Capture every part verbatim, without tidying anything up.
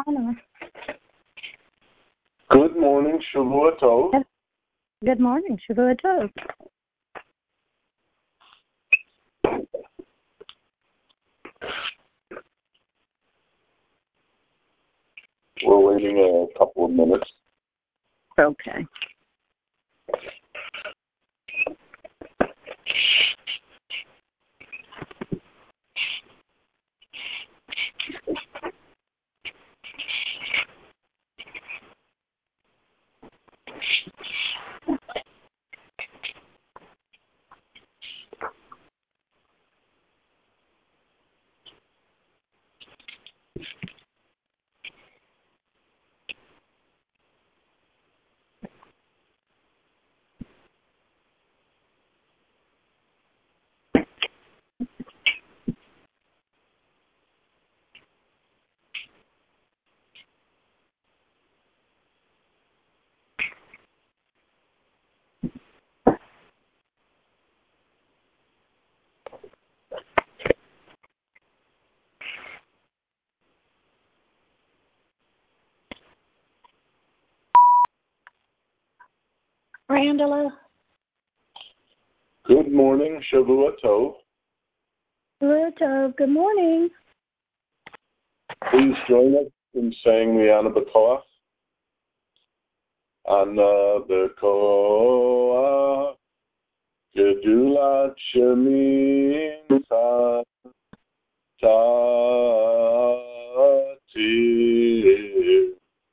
Anna. Good morning, Shavua Tov. Good morning, Shavua Tov. We're waiting a couple of minutes. Okay. Randala. Good morning, Shavua Tov. Shavua Tov. Good morning. Please join us in saying the Ana B'Koach. Ana B'Koach, Gedulat Shemincha, Tatir,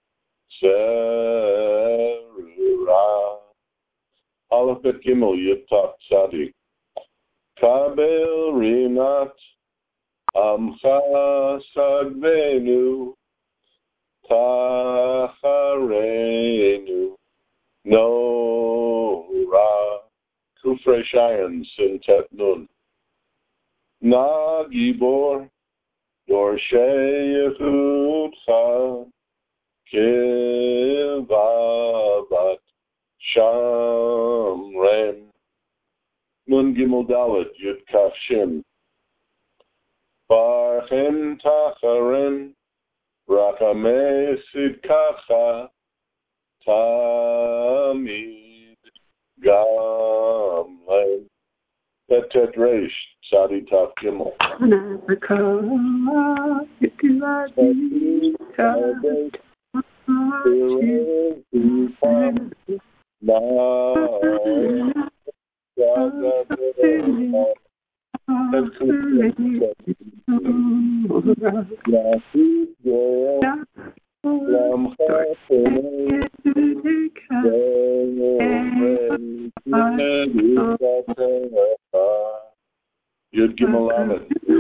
Serura. Aleph Bet Gimel Yud Tav Tzadik. Kabel Rinat Amcha Sagvenu Tacharenu Nora Kufrei Shayan Sintet Nun Na Gibor Dorshei Yehudcha Kivavat Shamrem Nun Gimel Dalet Yud Kaf Shin Barchem Tacharem Rakamei Sidkacha Tamid Gamlem Betet Reish Sadi Taf Gimel Ana B'Koach Gedulat Yud Gimel Lamed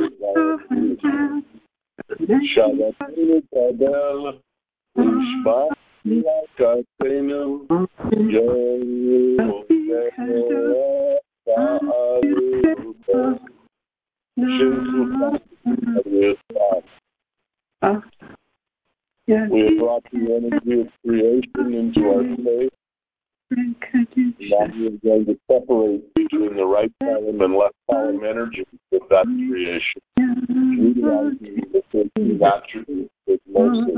Shabbatinu Kadel Ushba Katenu Yehu We have brought the energy of creation into our space. Now we are going to separate between the right column and left column energy with that creation, utilizing the fifteen attributes with Moses.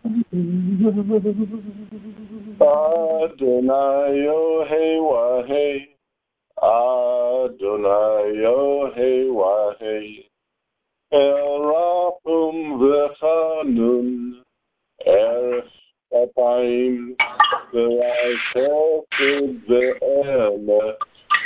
Adonai Yohei Wahei, Adonai Yohei Wahei, El Rachum V'Chanun, Erech Apayim, V'Chesed V'Emet,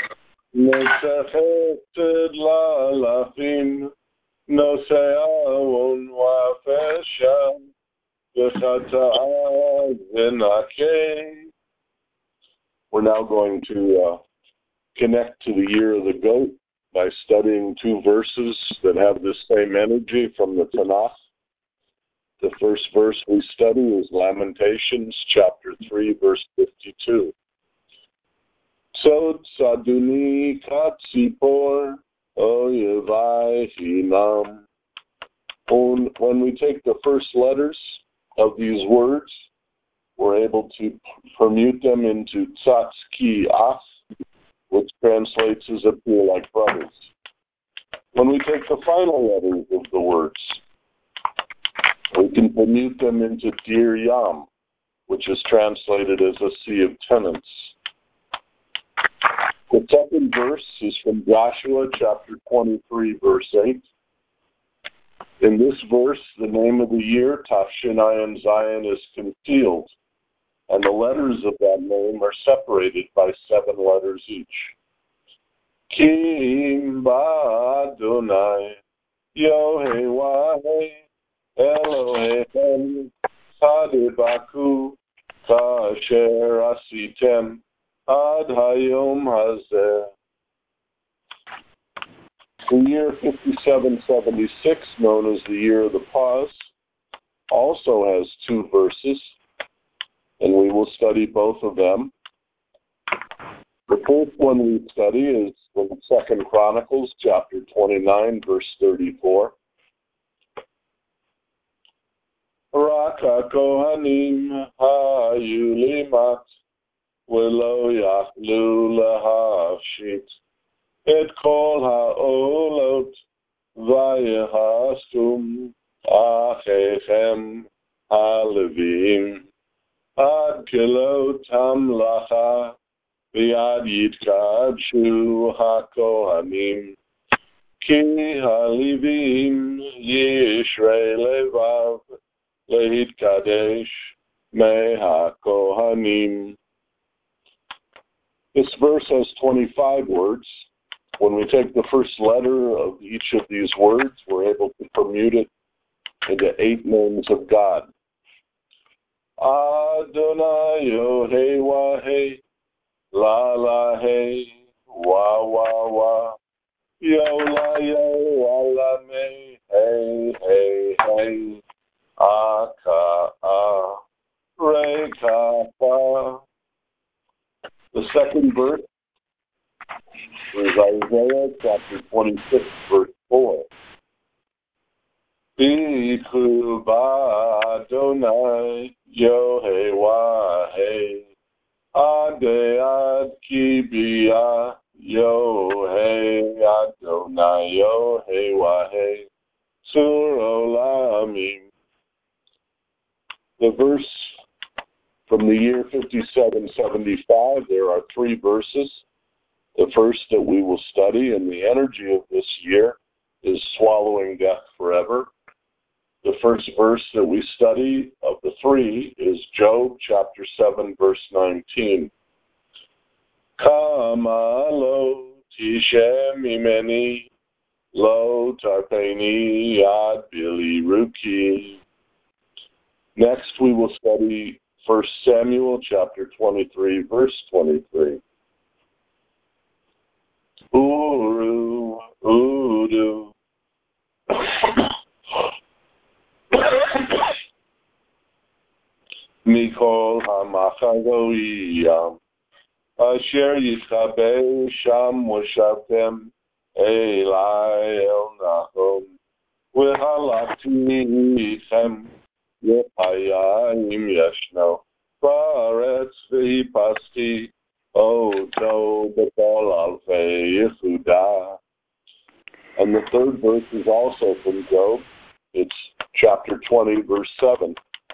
Nesechesed Lalachim, Nose'avon Wa'afesham, V'Chata'ah V'Nakeh. We're now going to uh, connect to the year of the goat by studying two verses that have the same energy from the Tanakh. The first verse we study is Lamentations, chapter three, verse fifty-two. Sod saduni katzipor oyevai hinam. When we take the first letters of these words, we're able to permute them into tzatz ki ach, which translates as appear like brothers. When we take the final letters of the words, we can commute them into Dir Yam, which is translated as a sea of tenants. The second verse is from Joshua chapter twenty-three, verse eight. In this verse, the name of the year, Tafshinayin Zion, is concealed, and the letters of that name are separated by seven letters each. Kim Ba'adonai Yohewai Elohechem Hadebaku Kasher Asitem Ad Hayom Hazeh. The year fifty-seven seventy-six, known as the year of the pause, also has two verses, and we will study both of them. The first one we study is from Second Chronicles, chapter twenty-nine, verse thirty-four. Raka Kohanim Hayulimat Velo Yachlu Lahafshit Et Kol Ha'olot Vayehaskum Achechem Halevim Ad Kilot Hamlacha V'yad Yitkadshu HaKohanim Ki Halevim Yishrei Levav Lehitkadesh Me HaKohanim. This verse has twenty-five words. When we take the first letter of each of these words, we're able to permute it into eight names of God. Adonai Yohei Wahei La La Hey Wa Wa Wa Yo La Yo Wa La Me Hey Hey Hey Aka Ah Re Ka Fa. The second verse is Isaiah chapter twenty-six, verse four. Biku Ba'adonai Yohei Wahei Ade Ad Kibia Yohei Adonai Yohei Wahei Sur Olamim. The verse from the year fifty-seven seventy-five, there are three verses. The first that we will study, and the energy of this year is swallowing death forever. The first verse that we study of the three is Job chapter seven, verse nineteen. Kama lo tishem imeni lo tarpeni yad bili ruki. Next we will study First Samuel chapter twenty-three, verse twenty-three. Uru, Udu. Mikol hamachagoiyam. Asher yitchabe sham moshavtem elai el nachom. V'halakti itchem yepayim yeshno. Baretz v'hipasti oto b'kol alfei Yehuda. And the third verse is also from Job. It's chapter twenty, verse seven.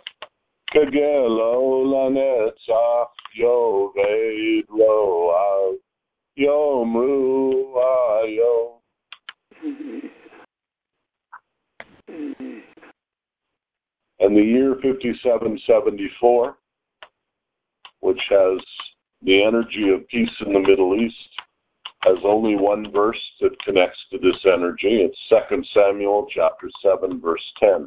Kegelo lanetzach yoved roav yomru ayo. And the year fifty-seven seventy-four, which has the energy of peace in the Middle East, has only one verse that connects to this energy. It's Second Samuel chapter seven, verse ten.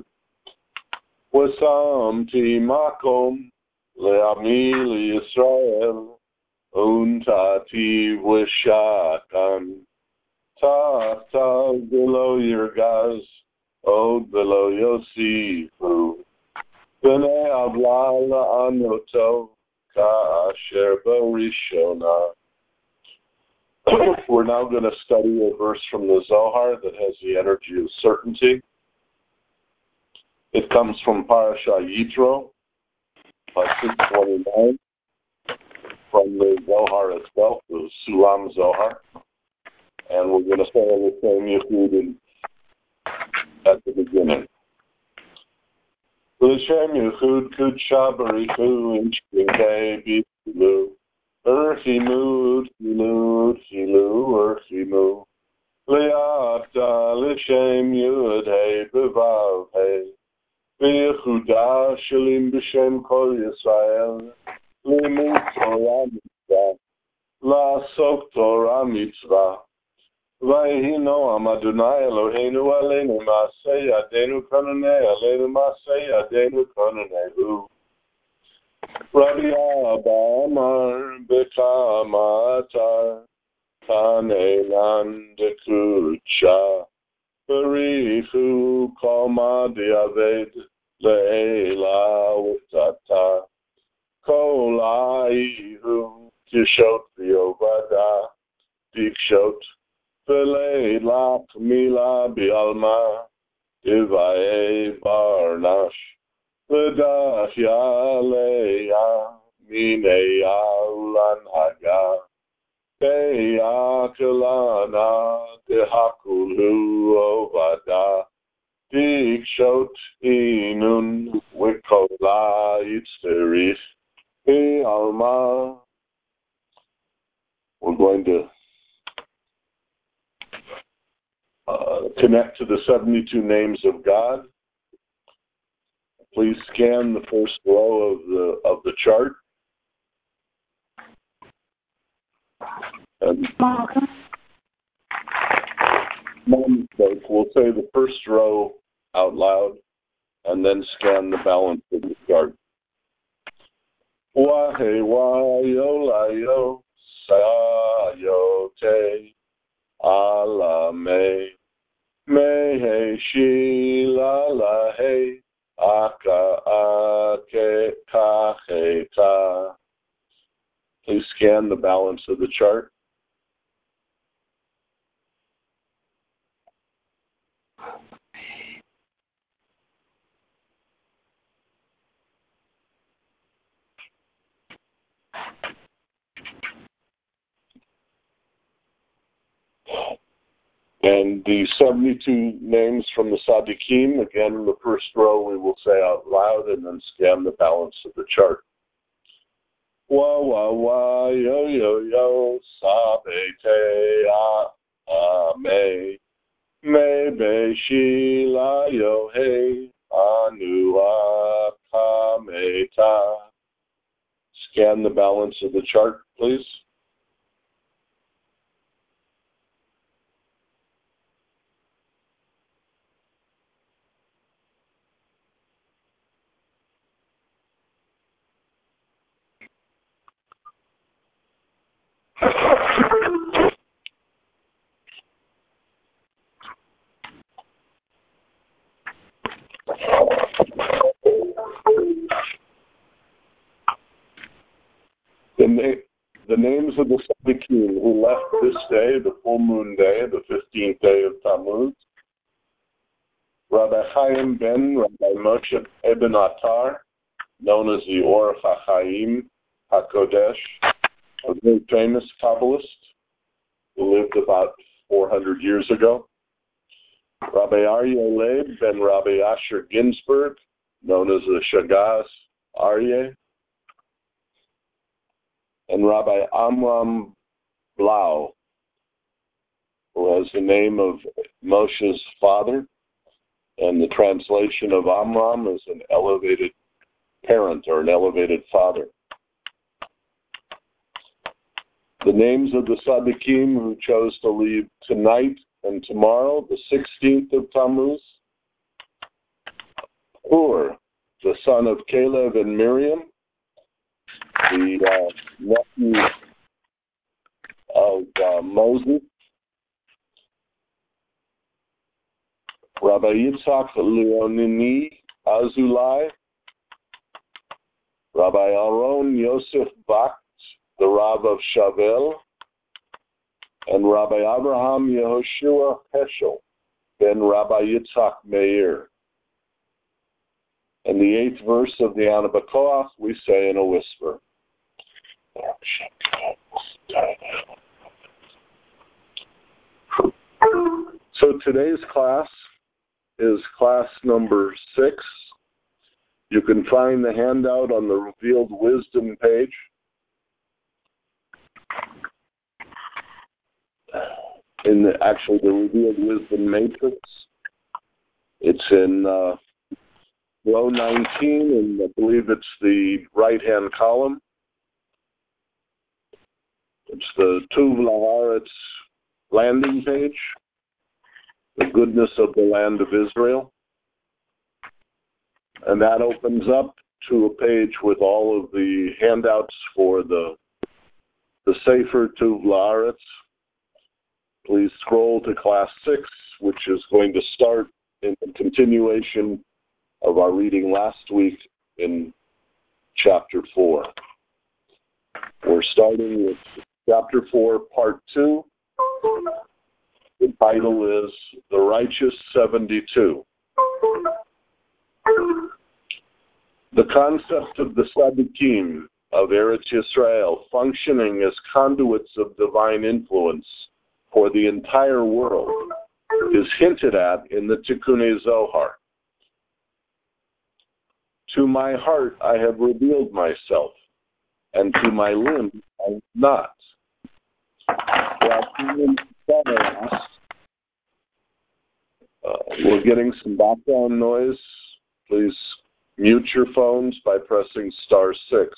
Wasamti makom le'ami li'Yisrael untati v'shakan ta'ata below Yirgaz od below Yosifu b'nei avla la'anoto ka'asher barishona. We're now going to study a verse from the Zohar that has the energy of certainty. It comes from Parashah Yitro, six twenty-nine, from the Zohar itself, the Sulam Zohar. And we're going to say the same Yehud at the beginning. L'shem Yechud Kudsha Barichu Inshkei Bilu Urchimu Urchimu Urchimu Urchimu Le'ata L'shem Yud Hey Bevav Hey V'yechuda Shalim B'Shem Kol Yisrael Limud Torah Mitzvah La'asok Torah Mitzvah Vayhi Noam Adonai Eloheinu Aleinu Ma'aseh Yadeinu Kononei Aleinu Ma'aseh Yadeinu Kononei Rabbi Abba Amar B'Kama Atar Kanelan Dekucha Barichu Kol Ma Diaved Le'ela Utata Kol A'ihu Kishot V'Yovada Dikshot V'Leila Kmila B'Alma Divaye Barnash V'Dachya Leya Mineya Ulan Haga Beya Kelana Dehakulu Ovada Dikshot Inun Wikola Yitzterif B'Alma. We're going to uh, connect to the seventy-two names of God. Please scan the first row of the of the chart. And moment sake, we'll say the first row out loud and then scan the balance of the chart. Wahe wayo layo sayote alame mehe shila lahe aka ake kacheta. Please scan the balance of the chart. And the seventy-two names from the Sadiqim, again, in the first row, we will say out loud and then scan the balance of the chart. Wa wa wa yo yo yo sabe te a a me me be shi la yo hey anu a ka me ta. Scan the balance of the chart, please. The, na- the names of the Sadiqim who left this day, the full moon day, the fifteenth day of Tammuz: Rabbi Chaim ben Rabbi Moshe Eben Attar, known as the Or HaChaim HaKodesh, a very famous Kabbalist who lived about four hundred years ago. Rabbi Aryeh Leib ben Rabbi Asher Ginsburg, known as the Shagas Aryeh. And Rabbi Amram Blau, who has the name of Moshe's father, and the translation of Amram is an elevated parent or an elevated father. The names of the Sadiqim who chose to leave tonight and tomorrow, the sixteenth of Tammuz: Hur, the son of Caleb and Miriam, the uh, nephew of uh, Moses. Rabbi Yitzhak Leonini Azulai, Rabbi Aaron Yosef Bakht, the Rav of Shavel, and Rabbi Abraham Yehoshua Heschel, ben Rabbi Yitzhak Meir. And the eighth verse of the Ana B'Koach we say in a whisper. So today's class is class number six, You can find the handout on the Revealed Wisdom page. In the, actually, the Revealed Wisdom Matrix. It's in uh, row nineteen, and I believe it's the right-hand column. It's the Tuv Laharetz landing page, the goodness of the land of Israel. And that opens up to a page with all of the handouts for the, the Sefer Tuv Laharetz. Please scroll to class six, which is going to start in the continuation of our reading last week in chapter four. We're starting with chapter four, part two. The title is The Righteous seventy-two. The concept of the Tzaddikim of Eretz Yisrael functioning as conduits of divine influence for the entire world is hinted at in the Tikkunei Zohar. To my heart I have revealed myself, and to my limbs I have not. Uh, we're getting some background noise. Please mute your phones by pressing star six.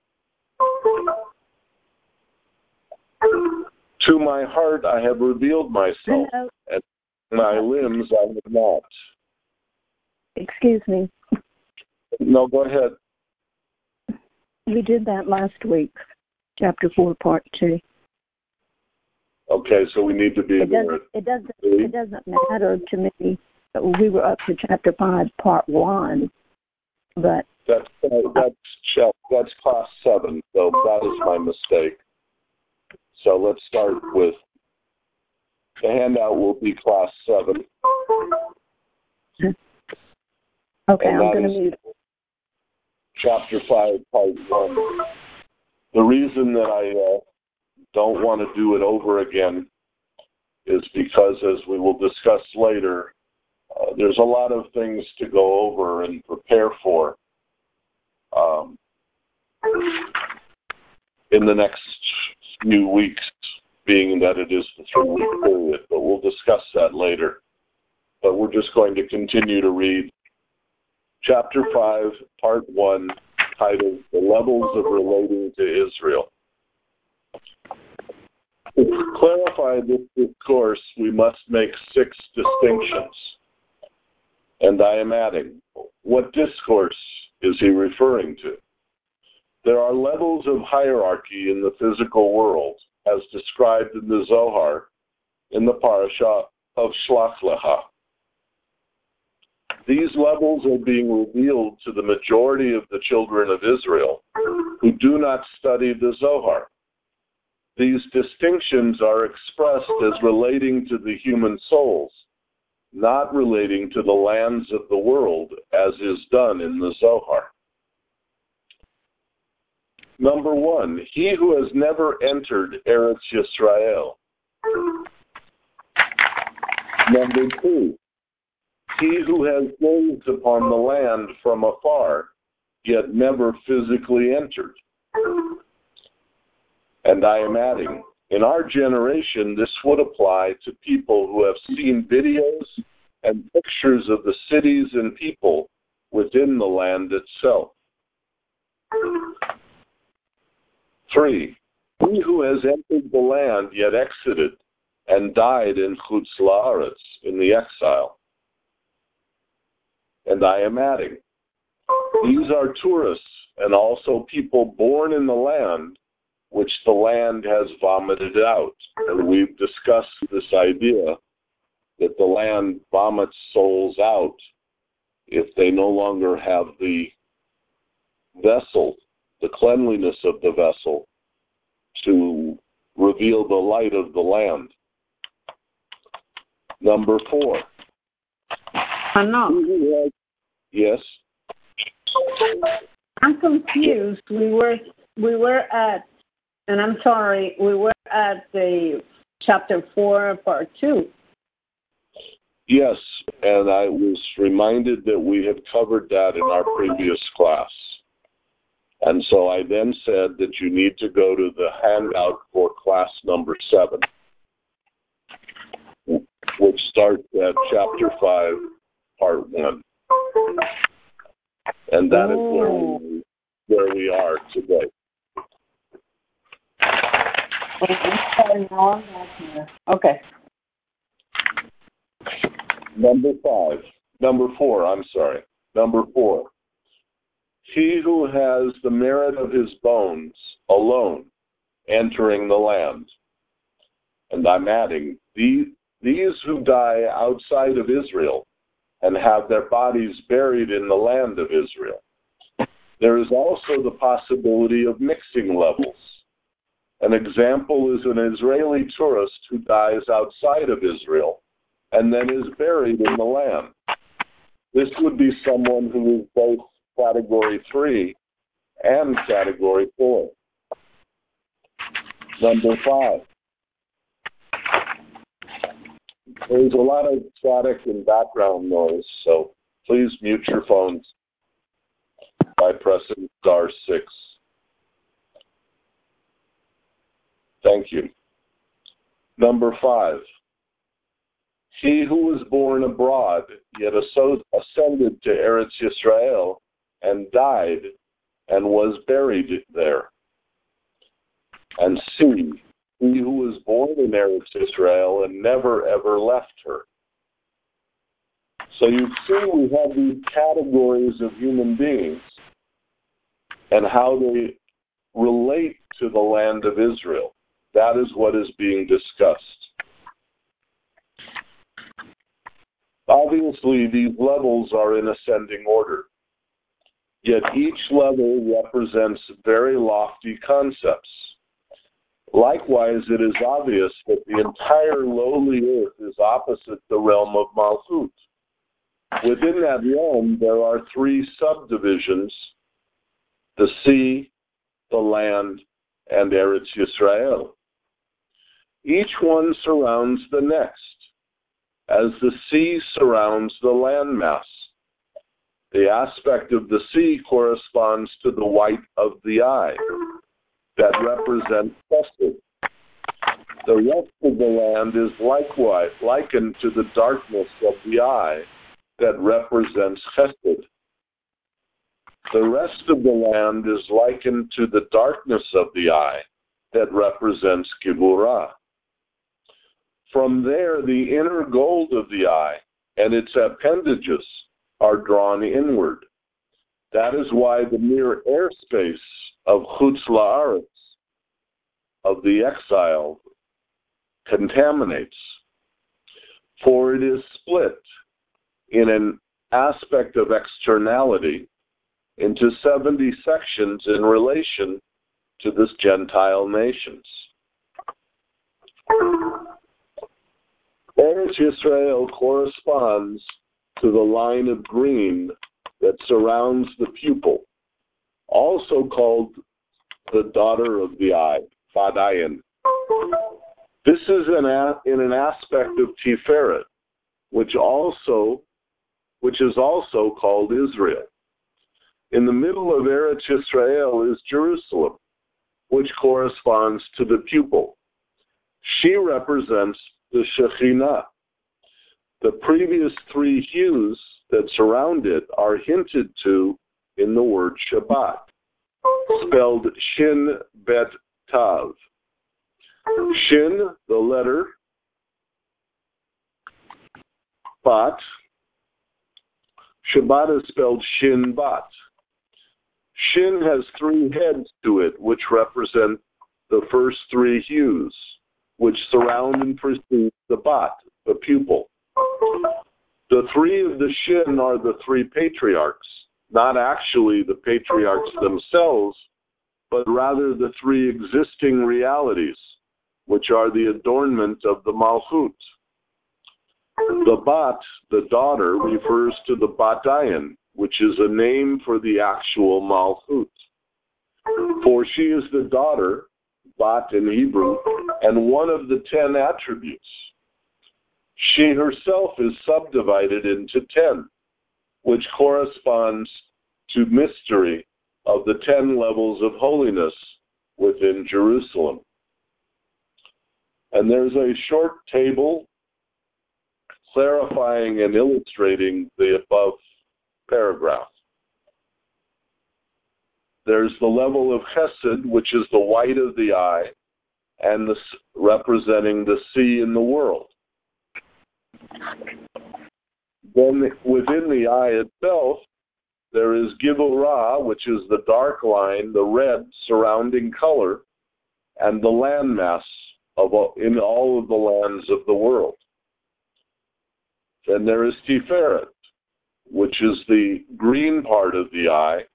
To my heart I have revealed myself, Hello. and my limbs I have not. Excuse me. No, go ahead. We did that last week, chapter four, part two. Okay, so we need to be It there. doesn't. It doesn't. It doesn't matter to me. We were up to chapter five, part one, but That's uh, that's that's class seven, so that is my mistake. So let's start with the handout will be class seven. okay, And I'm that going to is mute. chapter five, part one. The reason that I uh, don't want to do it over again is because, as we will discuss later, uh, there's a lot of things to go over and prepare for um, in the next few weeks, being that it is the three-week period. But we'll discuss that later. But we're just going to continue to read chapter five, part one, titled The Levels of Relating to Israel. To clarify this discourse, we must make six distinctions. And I am adding, what discourse is he referring to? There are levels of hierarchy in the physical world, as described in the Zohar, in the parasha of Shlach Lecha. These levels are being revealed to the majority of the children of Israel who do not study the Zohar. These distinctions are expressed as relating to the human souls, not relating to the lands of the world, as is done in the Zohar. Number one, he who has never entered Eretz Yisrael. Number two, he who has gazed upon the land from afar, yet never physically entered. And I am adding, in our generation, this would apply to people who have seen videos and pictures of the cities and people within the land itself. Three, he who has entered the land yet exited and died in Chutz La'aretz, in the exile. And I am adding, these are tourists and also people born in the land which the land has vomited out. And we've discussed this idea that the land vomits souls out if they no longer have the vessel, the cleanliness of the vessel, to reveal the light of the land. Number four. Enough. Yes. I'm confused. We were we were at, and I'm sorry, we were at the chapter four, part two. Yes, and I was reminded that we had covered that in our previous class. And so I then said that you need to go to the handout for class number seven, which starts at chapter five, part one. And that is where we, where we are today. Okay. Number five. Number four, I'm sorry. Number four. He who has the merit of his bones alone entering the land. And I'm adding, these, these who die outside of Israel and have their bodies buried in the land of Israel. There is also the possibility of mixing levels. An example is an Israeli tourist who dies outside of Israel and then is buried in the land. This would be someone who is both category three and category four. Number five. There's a lot of static and background noise, so please mute your phones by pressing star six. Thank you. Number five. He who was born abroad, yet ascended to Eretz Yisrael and died and was buried there. And C, he who was born in Eretz Yisrael and never ever left her. So you see we have these categories of human beings and how they relate to the land of Israel. That is what is being discussed. Obviously, these levels are in ascending order, yet each level represents very lofty concepts. Likewise, it is obvious that the entire lowly earth is opposite the realm of Malchut. Within that realm, there are three subdivisions: the sea, the land, and Eretz Yisrael. Each one surrounds the next, as the sea surrounds the landmass. The aspect of the sea corresponds to the white of the eye that represents chesed. The rest of the land is likewise likened to the darkness of the eye that represents chesed. The rest of the land is likened to the darkness of the eye that represents Gevurah. From there, the inner gold of the eye and its appendages are drawn inward. That is why the mere airspace of Chutz La'aretz, of the exile, contaminates. For it is split in an aspect of externality into seventy sections in relation to the Gentile nations. Eretz Yisrael corresponds to the line of green that surrounds the pupil, also called the daughter of the eye, Fadayan. This is an a, in an aspect of Tiferet, which also, which is also called Israel. In the middle of Eretz Yisrael is Jerusalem, which corresponds to the pupil. She represents the Shekhinah. The previous three hues that surround it are hinted to in the word Shabbat, spelled Shin Bet Tav. Shin, the letter, Bat. Shabbat is spelled Shin Bat. Shin has three heads to it, which represent the first three hues, which surround and precede the Bat, the pupil. The three of the Shin are the three patriarchs, not actually the patriarchs themselves, but rather the three existing realities, which are the adornment of the Malchut. The Bat, the daughter, refers to the Batayan, which is a name for the actual Malchut. For she is the daughter, Bat in Hebrew, and one of the ten attributes. She herself is subdivided into ten, which corresponds to mystery of the ten levels of holiness within Jerusalem. And there's a short table clarifying and illustrating the above paragraph. There's the level of Chesed, which is the white of the eye, and the, representing the sea in the world. Then within the eye itself, there is Givurah, which is the dark line, the red surrounding color, and the landmass of all, in all of the lands of the world. Then there is Tiferet, which is the green part of the eye,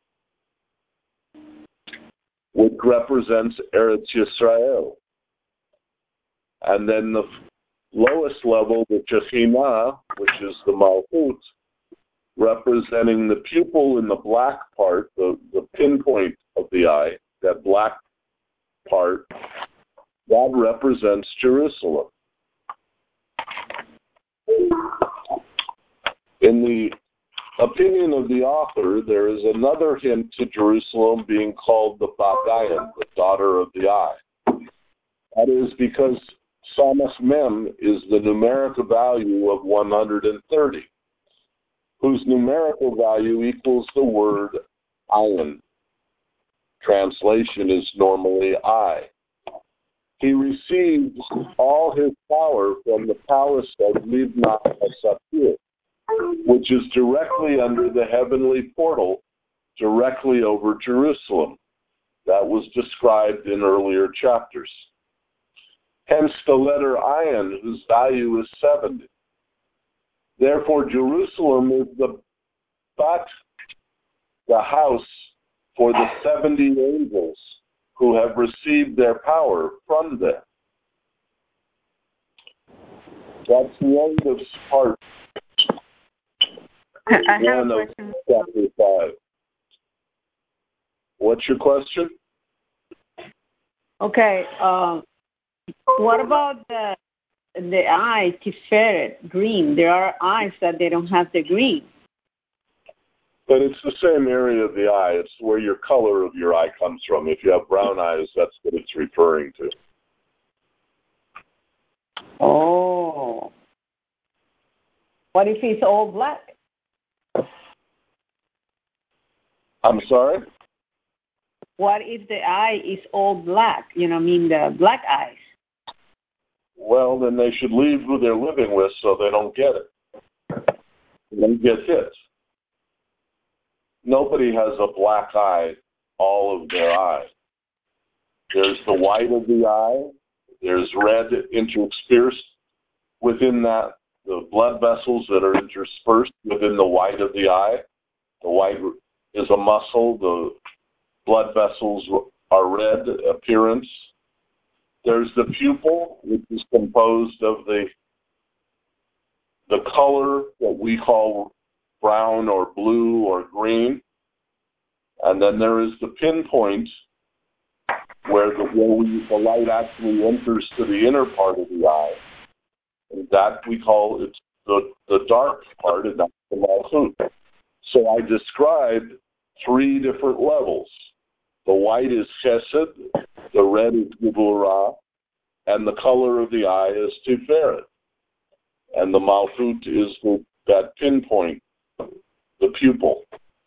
which represents Eretz Yisrael. And then the lowest level, the Shekhinah, which is the Malchut, representing the pupil in the black part, the, the pinpoint of the eye, that black part, that represents Jerusalem. In the opinion of the author, there is another hint to Jerusalem being called the Bagayan, the daughter of the eye. That is because Samach Mem is the numerical value of one hundred thirty, whose numerical value equals the word ayin. Translation is normally I. He received all his power from the palace of Libnah HaSapir, which is directly under the heavenly portal, directly over Jerusalem. That was described in earlier chapters. Hence the letter Ayin, whose value is seventy. Therefore, Jerusalem is the bat, the house for the seventy angels who have received their power from them. That's the end of part I have one a of question. chapter five. What's your question? Okay. Uh, what about the the eye, Tiferet, green? There are eyes that they don't have the green. But it's the same area of the eye. It's where your color of your eye comes from. If you have brown eyes, that's what it's referring to. Oh. What if it's all black? I'm sorry? What if the eye is all black? You know, I mean the black eyes. Well, then they should leave who they're living with so they don't get it. They don't get hit. Nobody has a black eye all of their eye. There's the white of the eye. There's red interspersed within that, the blood vessels that are interspersed within the white of the eye. The white is a muscle. The blood vessels are red appearance. There's the pupil, which is composed of the the color that we call brown or blue or green. And then there is the pinpoint where the, where we, the light actually enters to the inner part of the eye. And that we call it the, the dark part, and that's the Malchut. So I described three different levels. The white is Chesed, the red is Gevurah, and the color of the eye is Tiferet. And the Malchut is the, that pinpoint, the pupil.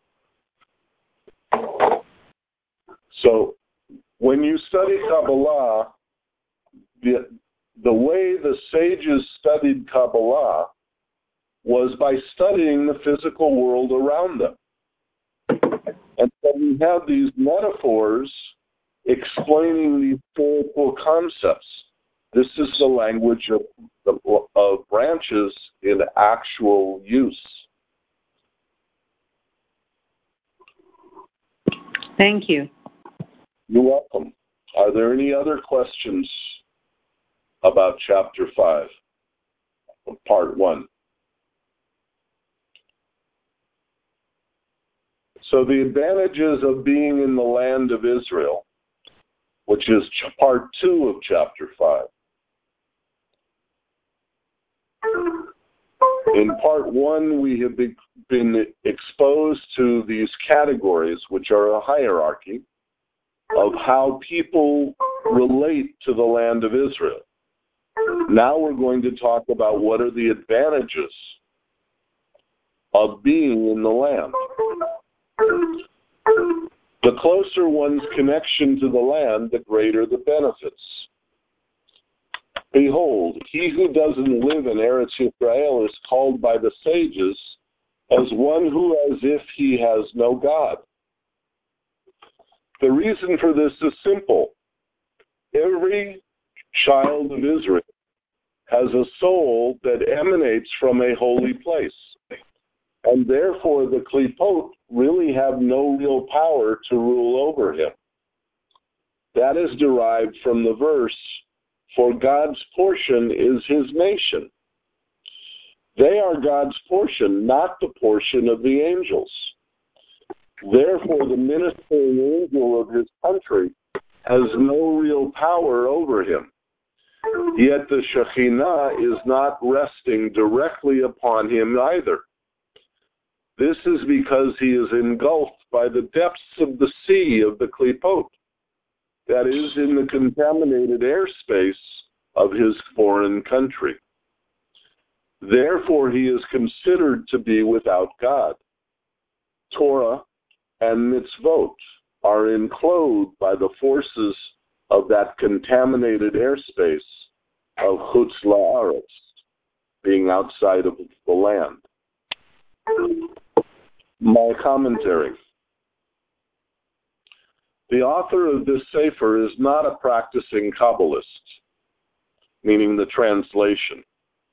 So when you study Kabbalah, the, the way the sages studied Kabbalah was by studying the physical world around them. And so we have these metaphors explaining these spiritual concepts. This is the language of, of branches in actual use. Thank you. You're welcome. Are there any other questions about chapter five, part one? So the advantages of being in the land of Israel, which is part two of chapter five. In part one, we have been exposed to these categories, which are a hierarchy of how people relate to the land of Israel. Now we're going to talk about what are the advantages of being in the land. The closer one's connection to the land, the greater the benefits. Behold, he who doesn't live in Eretz Yisrael is called by the sages as one who as if he has no God. The reason for this is simple. Every child of Israel has a soul that emanates from a holy place. And therefore the Klipot really have no real power to rule over him. That is derived from the verse, for God's portion is his nation. They are God's portion, not the portion of the angels. Therefore, the ministering angel of his country has no real power over him. Yet the Shekhinah is not resting directly upon him either. This is because he is engulfed by the depths of the sea of the Klipot, that is, in the contaminated airspace of his foreign country. Therefore, he is considered to be without God. Torah and mitzvot are enclosed by the forces of that contaminated airspace of Chutz La'aretz, being outside of the land. My commentary. The author of this Sefer is not a practicing Kabbalist, meaning the translation.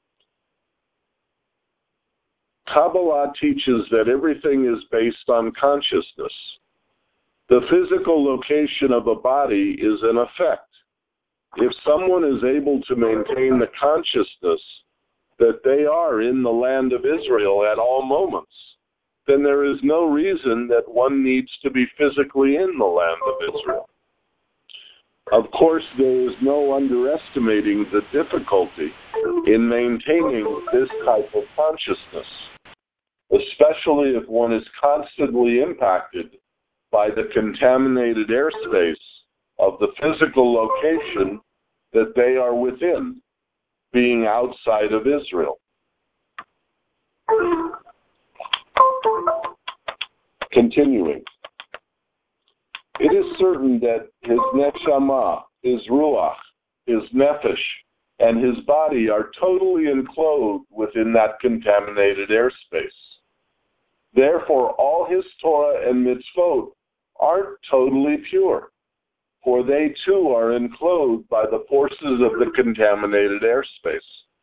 Kabbalah teaches that everything is based on consciousness. The physical location of a body is an effect. If someone is able to maintain the consciousness that they are in the land of Israel at all moments, then there is no reason that one needs to be physically in the land of Israel. Of course, there is no underestimating the difficulty in maintaining this type of consciousness, especially if one is constantly impacted by the contaminated airspace of the physical location that they are within, being outside of Israel. Continuing. It is certain that his neshama, his ruach, his nefesh, and his body are totally enclosed within that contaminated airspace. Therefore, all his Torah and mitzvot aren't totally pure, for they too are enclosed by the forces of the contaminated airspace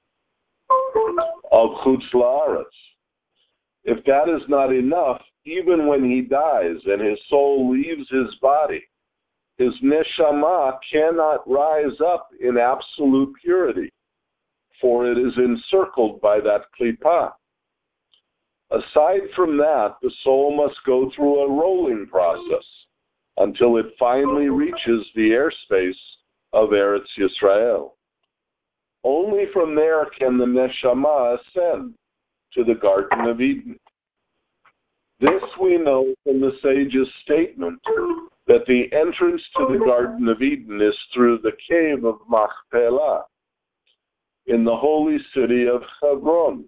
of Chutz La'aretz. If that is not enough, even when he dies and his soul leaves his body, his neshama cannot rise up in absolute purity, for it is encircled by that klipah. Aside from that, the soul must go through a rolling process until it finally reaches the airspace of Eretz Yisrael. Only from there can the neshama ascend to the Garden of Eden. This we know from the sage's statement that the entrance to the Garden of Eden is through the cave of Machpelah in the holy city of Hebron.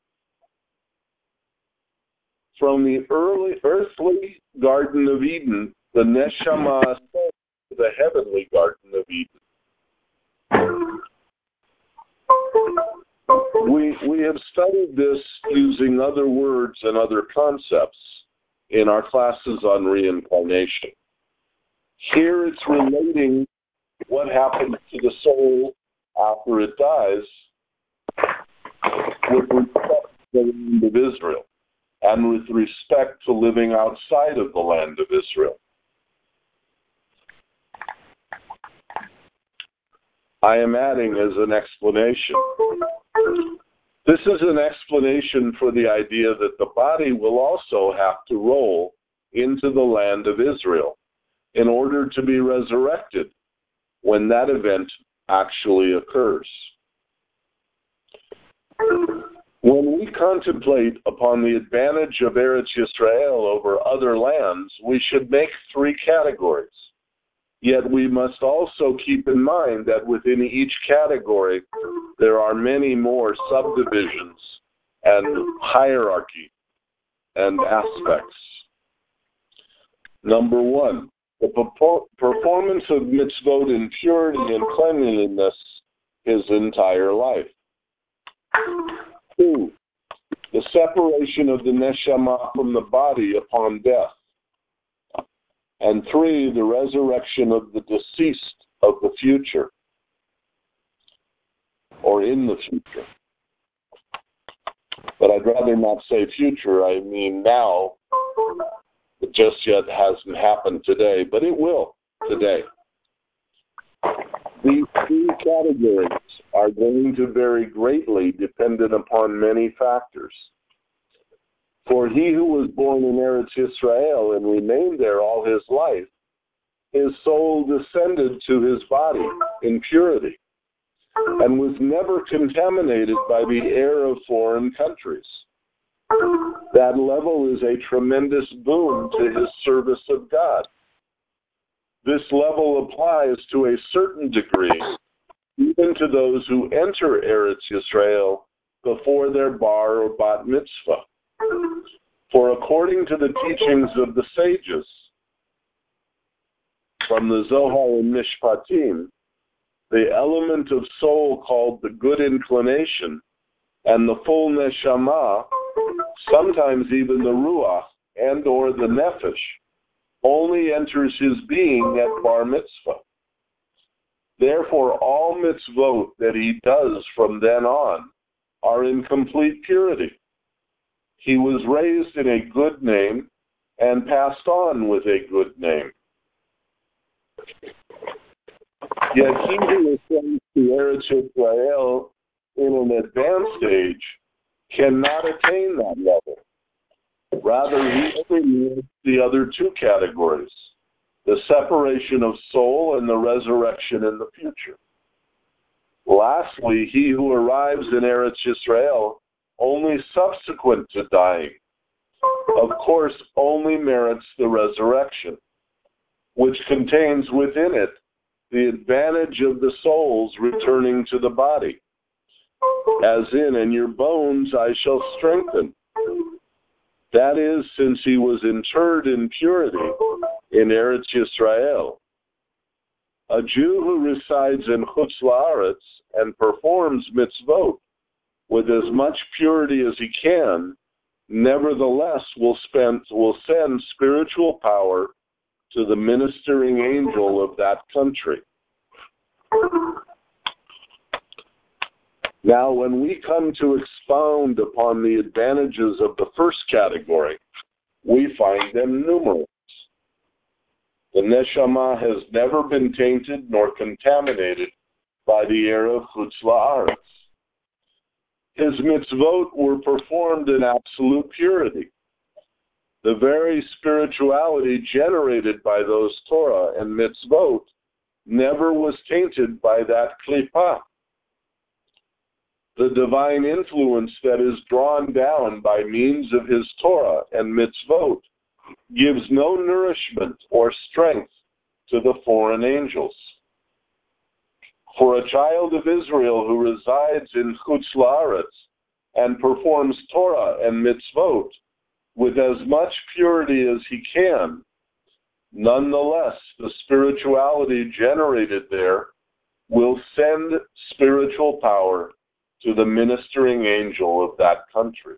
From the early earthly Garden of Eden, the neshama ascends to the heavenly Garden of Eden. We, we have studied this using other words and other concepts in our classes on reincarnation. Here it's relating what happens to the soul after it dies with respect to the land of Israel and with respect to living outside of the land of Israel. I am adding as an explanation. This is an explanation for the idea that the body will also have to roll into the land of Israel in order to be resurrected when that event actually occurs. When we contemplate upon the advantage of Eretz Yisrael over other lands, we should make three categories. Yet we must also keep in mind that within each category, there are many more subdivisions and hierarchy and aspects. Number one, the performance of mitzvot in purity and cleanliness his entire life. Two, the separation of the neshama from the body upon death. And three, the resurrection of the deceased of the future, or in the future. But I'd rather not say future, I mean now. It just yet hasn't happened today, but it will today. These three categories are going to vary greatly dependent upon many factors. For he who was born in Eretz Yisrael and remained there all his life, his soul descended to his body in purity and was never contaminated by the air of foreign countries. That level is a tremendous boon to his service of God. This level applies to a certain degree even to those who enter Eretz Yisrael before their bar or bat mitzvah. For according to the teachings of the sages, from the Zohar and Mishpatim, the element of soul called the good inclination and the full neshama, sometimes even the ruach and or the nefesh, only enters his being at bar mitzvah. Therefore, all mitzvot that he does from then on are in complete purity. He was raised in a good name and passed on with a good name. Yet he who ascends to Eretz Yisrael in an advanced age cannot attain that level. Rather, he only needs the other two categories, the separation of soul and the resurrection in the future. Lastly, he who arrives in Eretz Yisrael only subsequent to dying, of course, only merits the resurrection, which contains within it the advantage of the souls returning to the body, as in, and your bones I shall strengthen. That is, since he was interred in purity in Eretz Yisrael. A Jew who resides in Chutz La'aretz and performs mitzvot with as much purity as he can, nevertheless will spend will send spiritual power to the ministering angel of that country. Now, when we come to expound upon the advantages of the first category, we find them numerous. The neshama has never been tainted nor contaminated by the air of Chutz La'aretz. His mitzvot were performed in absolute purity. The very spirituality generated by those Torah and mitzvot never was tainted by that klippah. The divine influence that is drawn down by means of his Torah and mitzvot gives no nourishment or strength to the foreign angels. For a child of Israel who resides in Chutz La'aretz and performs Torah and mitzvot with as much purity as he can, nonetheless, the spirituality generated there will send spiritual power to the ministering angel of that country.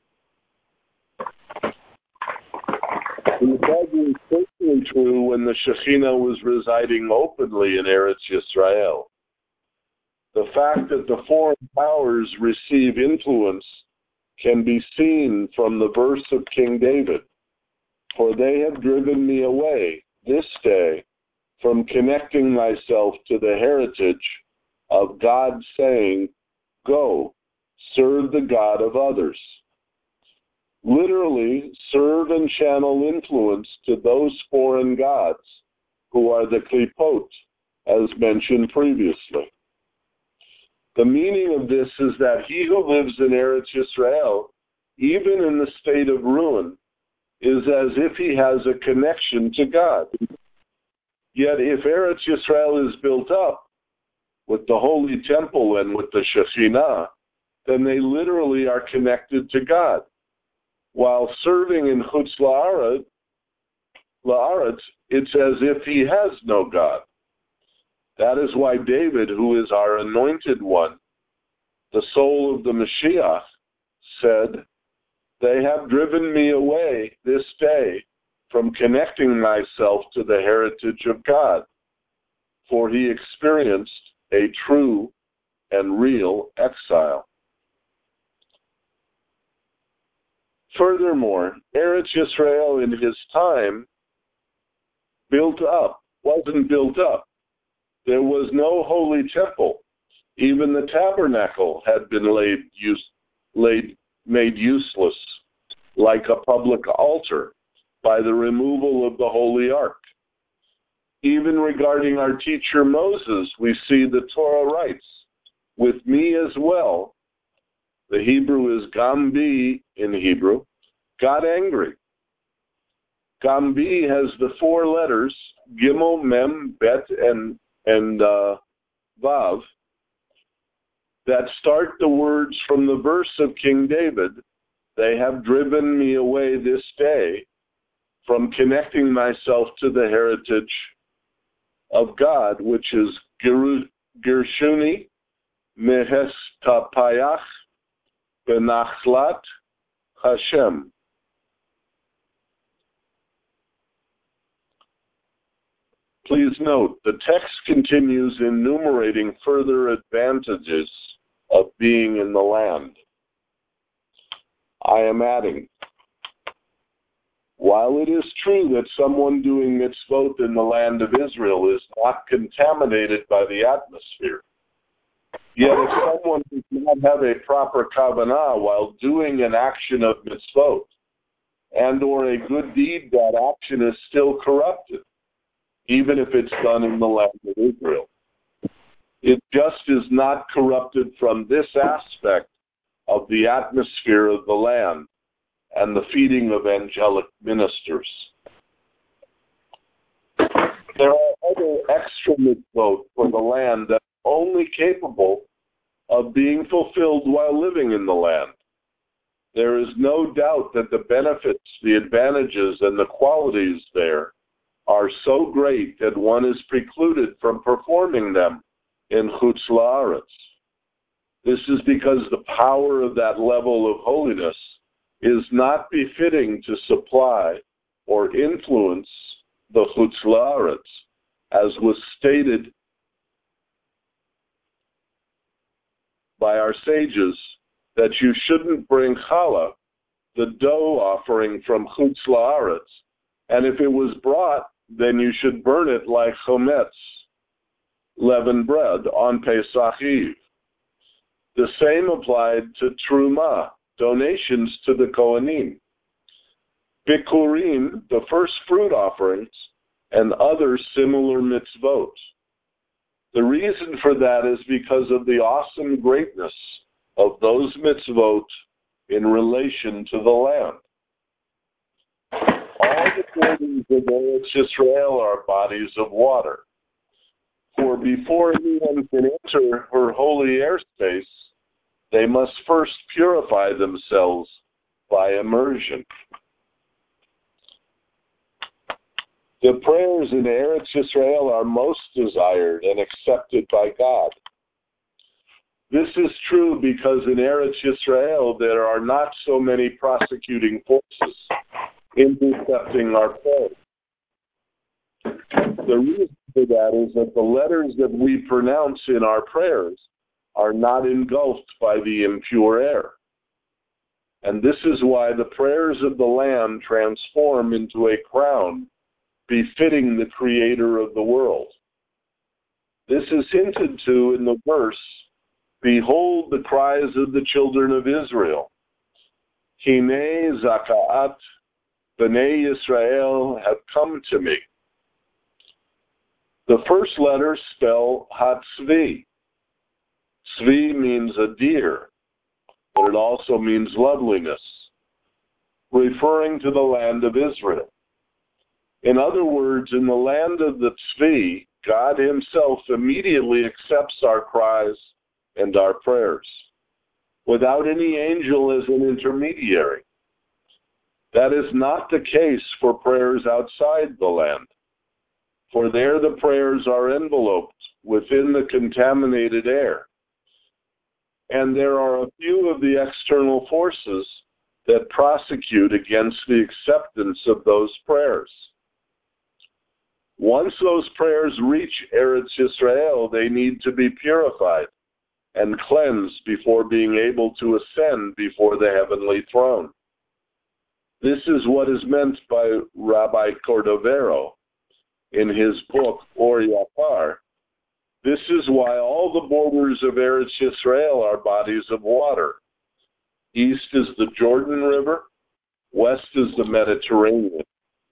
That was certainly true when the Shekhinah was residing openly in Eretz Yisrael. The fact that the foreign powers receive influence can be seen from the verse of King David, for they have driven me away this day from connecting myself to the heritage of God, saying, go, serve the God of others. Literally, serve and channel influence to those foreign gods who are the klipot, as mentioned previously. The meaning of this is that he who lives in Eretz Yisrael, even in the state of ruin, is as if he has a connection to God. Yet if Eretz Yisrael is built up with the Holy Temple and with the Shekhinah, then they literally are connected to God. While serving in Chutz La'aretz, La'aretz, it's as if he has no God. That is why David, who is our anointed one, the soul of the Mashiach, said, "They have driven me away this day from connecting myself to the heritage of God, for he experienced a true and real exile." Furthermore, Eretz Yisrael in his time built up, wasn't built up. There was no holy temple. Even the tabernacle had been laid, use, laid, made useless, like a public altar, by the removal of the Holy Ark. Even regarding our teacher Moses, we see the Torah writes, "With me as well," the Hebrew is Gambi in Hebrew, got angry. Gambi has the four letters, Gimel, Mem, Bet, and, and uh, Vav, that start the words from the verse of King David, "They have driven me away this day from connecting myself to the heritage of God," which is Gershuni Mehestapayach Benachlat Hashem. Please note, the text continues enumerating further advantages of being in the land. I am adding, while it is true that someone doing mitzvot in the land of Israel is not contaminated by the atmosphere, yet if someone does not have a proper kavanah while doing an action of mitzvot, and or a good deed, that action is still corrupted, even if it's done in the land of Israel. It just is not corrupted from this aspect of the atmosphere of the land and the feeding of angelic ministers. There are other extra mitzvot for the land that are only capable of being fulfilled while living in the land. There is no doubt that the benefits, the advantages, and the qualities there are so great that one is precluded from performing them in Chutz La'aretz. This is because the power of that level of holiness is not befitting to supply or influence the Chutz La'aretz, as was stated by our sages, that you shouldn't bring challah, the dough offering from Chutz La'aretz, and if it was brought, then you should burn it like chometz, leavened bread, on Pesach Eve. The same applied to Truma, donations to the Kohanim, Bikurim, the first fruit offerings, and other similar mitzvot. The reason for that is because of the awesome greatness of those mitzvot in relation to the land. All the buildings of Eretz Yisrael are bodies of water. For before anyone can enter her holy airspace, they must first purify themselves by immersion. The prayers in Eretz Yisrael are most desired and accepted by God. This is true because in Eretz Yisrael there are not so many prosecuting forces intercepting our prayers. The reason for that is that the letters that we pronounce in our prayers are not engulfed by the impure air. And this is why the prayers of the Lamb transform into a crown befitting the Creator of the world. This is hinted to in the verse, "Behold the cries of the children of Israel. Hine zakaat b'nei Yisrael have come to me." The first letters spell Hatzvi. Tzvi means a deer, but it also means loveliness, referring to the land of Israel. In other words, in the land of the Tzvi, God himself immediately accepts our cries and our prayers, without any angel as an intermediary. That is not the case for prayers outside the land, for there the prayers are enveloped within the contaminated air. And there are a few of the external forces that prosecute against the acceptance of those prayers. Once those prayers reach Eretz Yisrael, they need to be purified and cleansed before being able to ascend before the heavenly throne. This is what is meant by Rabbi Cordovero in his book, Or Yapar. This is why all the borders of Eretz Yisrael are bodies of water. East is the Jordan River, west is the Mediterranean.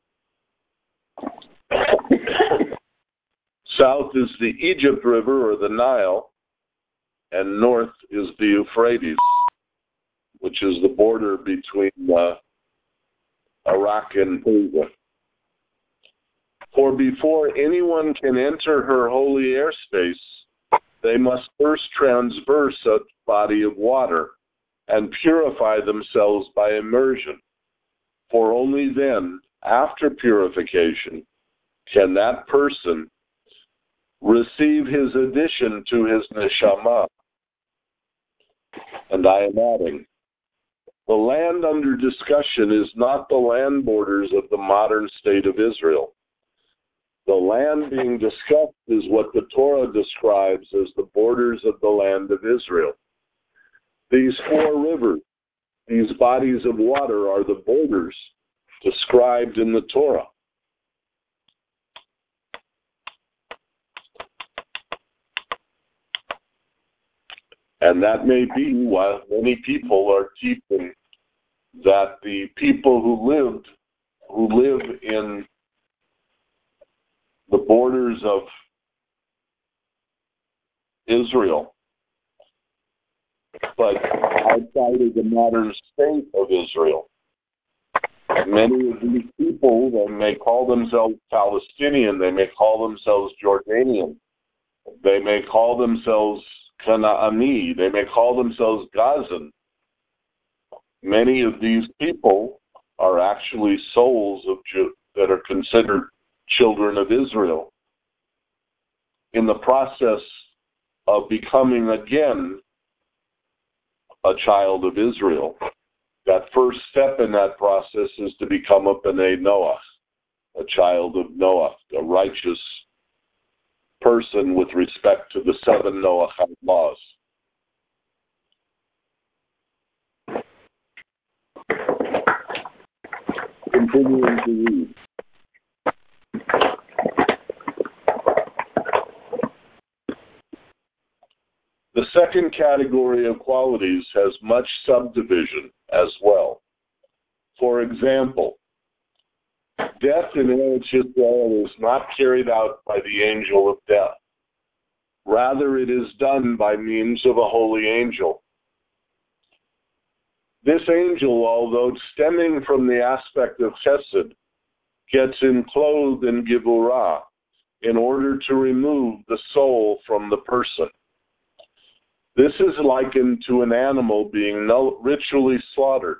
South is the Egypt River or the Nile, and north is the Euphrates, which is the border between uh, Iraq and Persia. For before anyone can enter her holy airspace, they must first transverse a body of water and purify themselves by immersion. For only then, after purification, can that person receive his addition to his neshama. And I am adding, the land under discussion is not the land borders of the modern state of Israel. The land being discussed is what the Torah describes as the borders of the land of Israel. These four rivers, these bodies of water, are the borders described in the Torah. And that may be why many people are teaching that the people who lived, who live in the borders of Israel, but outside of the modern state of Israel, many of these people, they may call themselves Palestinian, they may call themselves Jordanian, they may call themselves Canaani, they may call themselves Gazan. Many of these people are actually souls of Ju- that are considered children of Israel in the process of becoming again a child of Israel. That first step in that process is to become a B'nai Noach, a child of Noah, a righteous person with respect to the seven Noachide laws. Continuing to read. The second category of qualities has much subdivision as well. For example, death in Eretz Yisrael is not carried out by the angel of death. Rather, it is done by means of a holy angel. This angel, although stemming from the aspect of chesed, gets enclothed in gevurah in order to remove the soul from the person. This is likened to an animal being no, ritually slaughtered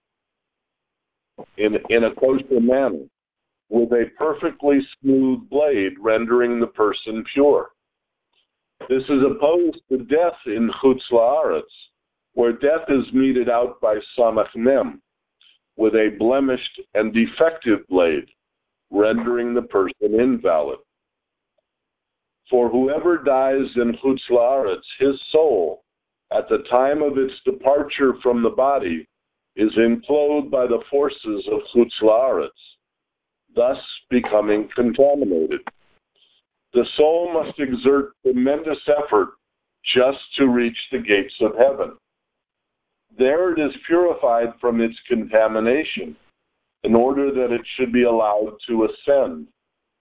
in, in a kosher manner, with a perfectly smooth blade rendering the person pure. This is opposed to death in Chutz La'aretz, where death is meted out by Samach Mem, with a blemished and defective blade, rendering the person invalid. For whoever dies in Chutz La'aretz, his soul, at the time of its departure from the body, is enclosed by the forces of Chutz La'aretz, thus becoming contaminated. The soul must exert tremendous effort just to reach the gates of heaven. There it is purified from its contamination in order that it should be allowed to ascend.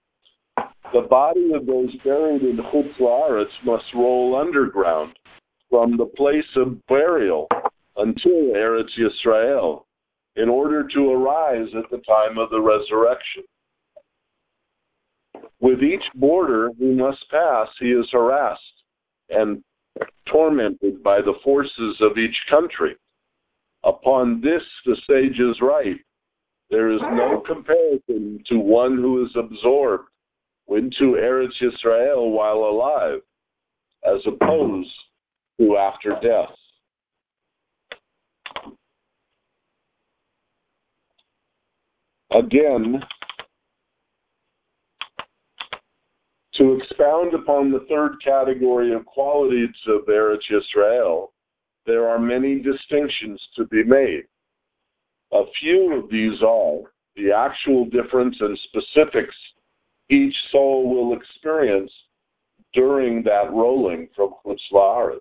The body of those buried in Chutz La'aretz must roll underground from the place of burial until Eretz Yisrael, in order to arise at the time of the resurrection. With each border he must pass, he is harassed and tormented by the forces of each country. Upon this the sages write, there is no comparison to one who is absorbed into Eretz Yisrael while alive, as opposed to after death. Again, to expound upon the third category of qualities of Eretz Yisrael, there are many distinctions to be made. A few of these are the actual difference and specifics each soul will experience during that rolling from Chutz La'aretz.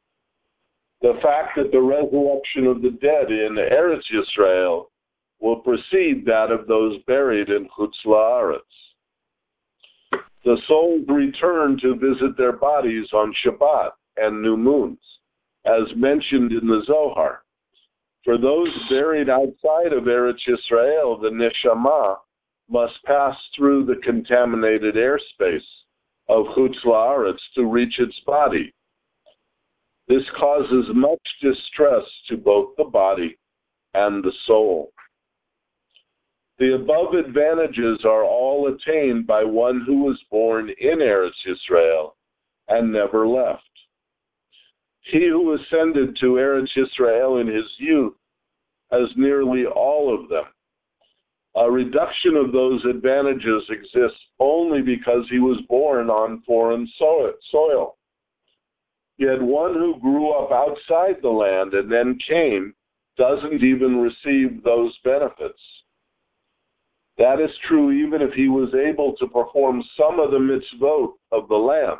The fact that the resurrection of the dead in Eretz Yisrael will precede that of those buried in Chutz La'aretz. The souls return to visit their bodies on Shabbat and new moons, as mentioned in the Zohar. For those buried outside of Eretz Yisrael, the neshama must pass through the contaminated airspace of Chutz La'aretz to reach its body. This causes much distress to both the body and the soul. The above advantages are all attained by one who was born in Eretz Yisrael and never left. He who ascended to Eretz Yisrael in his youth has nearly all of them. A reduction of those advantages exists only because he was born on foreign soil. Yet one who grew up outside the land and then came doesn't even receive those benefits. That is true even if he was able to perform some of the mitzvot of the land.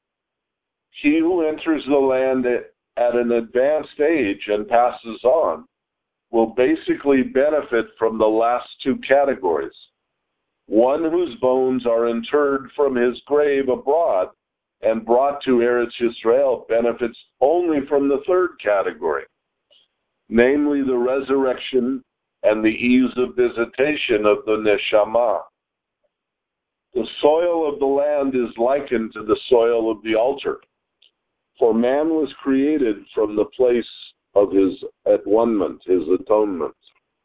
He who enters the land at an advanced age and passes on will basically benefit from the last two categories. One whose bones are interred from his grave abroad and brought to Eretz Yisrael benefits only from the third category, namely the resurrection and the ease of visitation of the neshama. The soil of the land is likened to the soil of the altar, for man was created from the place of his at-one-ment, his atonement.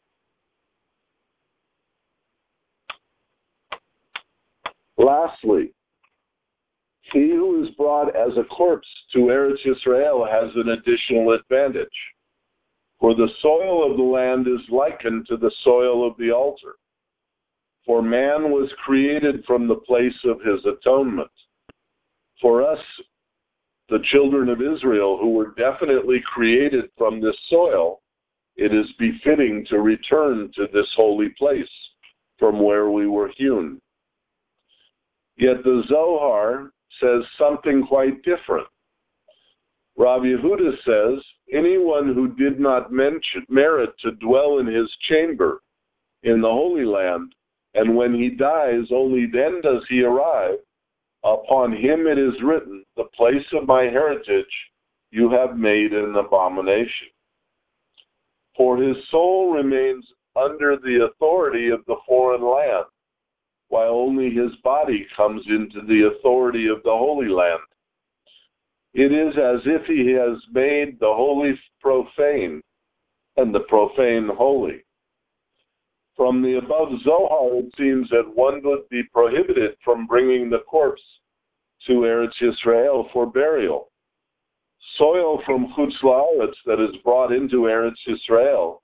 Lastly, he who is brought as a corpse to Eretz Yisrael has an additional advantage, for the soil of the land is likened to the soil of the altar. For man was created from the place of his atonement. For us, the children of Israel, who were definitely created from this soil, it is befitting to return to this holy place from where we were hewn. Yet the Zohar says something quite different. Rav Yehuda says, anyone who did not mention, merit to dwell in his chamber in the Holy Land, and when he dies, only then does he arrive, upon him it is written, the place of my heritage you have made an abomination. For his soul remains under the authority of the foreign land, while only his body comes into the authority of the Holy Land. It is as if he has made the holy profane and the profane holy. From the above Zohar, it seems that one would be prohibited from bringing the corpse to Eretz Yisrael for burial. Soil from Chutz La'aretz that is brought into Eretz Yisrael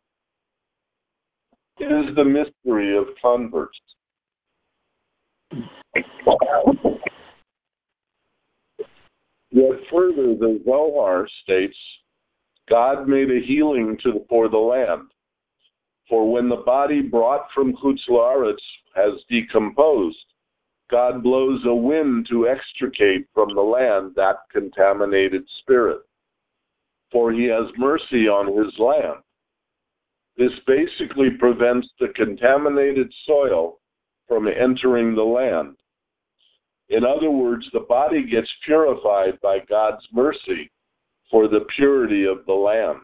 is the mystery of converts. Yet further, the Zohar states, God made a healing to the, for the land. For when the body brought from Chutz La'aretz has decomposed, God blows a wind to extricate from the land that contaminated spirit. For he has mercy on his land. This basically prevents the contaminated soil from entering the land. In other words, the body gets purified by God's mercy for the purity of the land.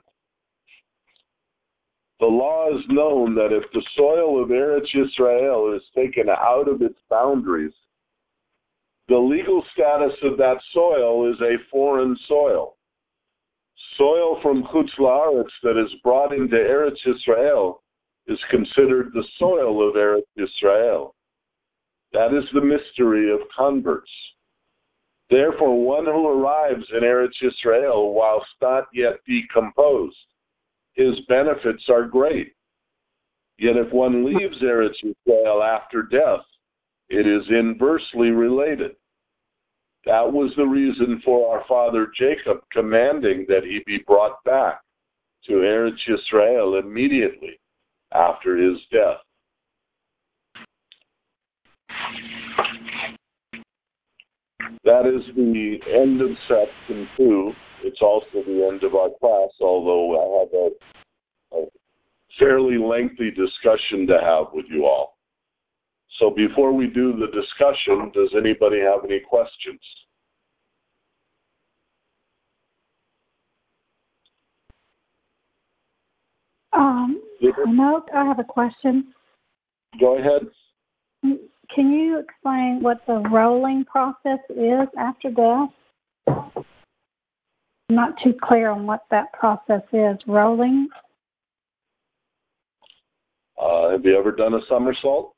The law is known that if the soil of Eretz Yisrael is taken out of its boundaries, the legal status of that soil is a foreign soil. Soil from Chutz La'aretz that is brought into Eretz Yisrael is considered the soil of Eretz Yisrael. That is the mystery of converts. Therefore, one who arrives in Eretz Yisrael whilst not yet decomposed, his benefits are great. Yet if one leaves Eretz Yisrael after death, it is inversely related. That was the reason for our father Jacob commanding that he be brought back to Eretz Yisrael immediately after his death. That is the end of section two. It's also the end of our class, although I have a, a fairly lengthy discussion to have with you all. So before we do the discussion, does anybody have any questions? Um, no, I have a question. Go ahead. Can you explain what the rolling process is after death? I'm not too clear on what that process is. Rolling? Uh, have you ever done a somersault?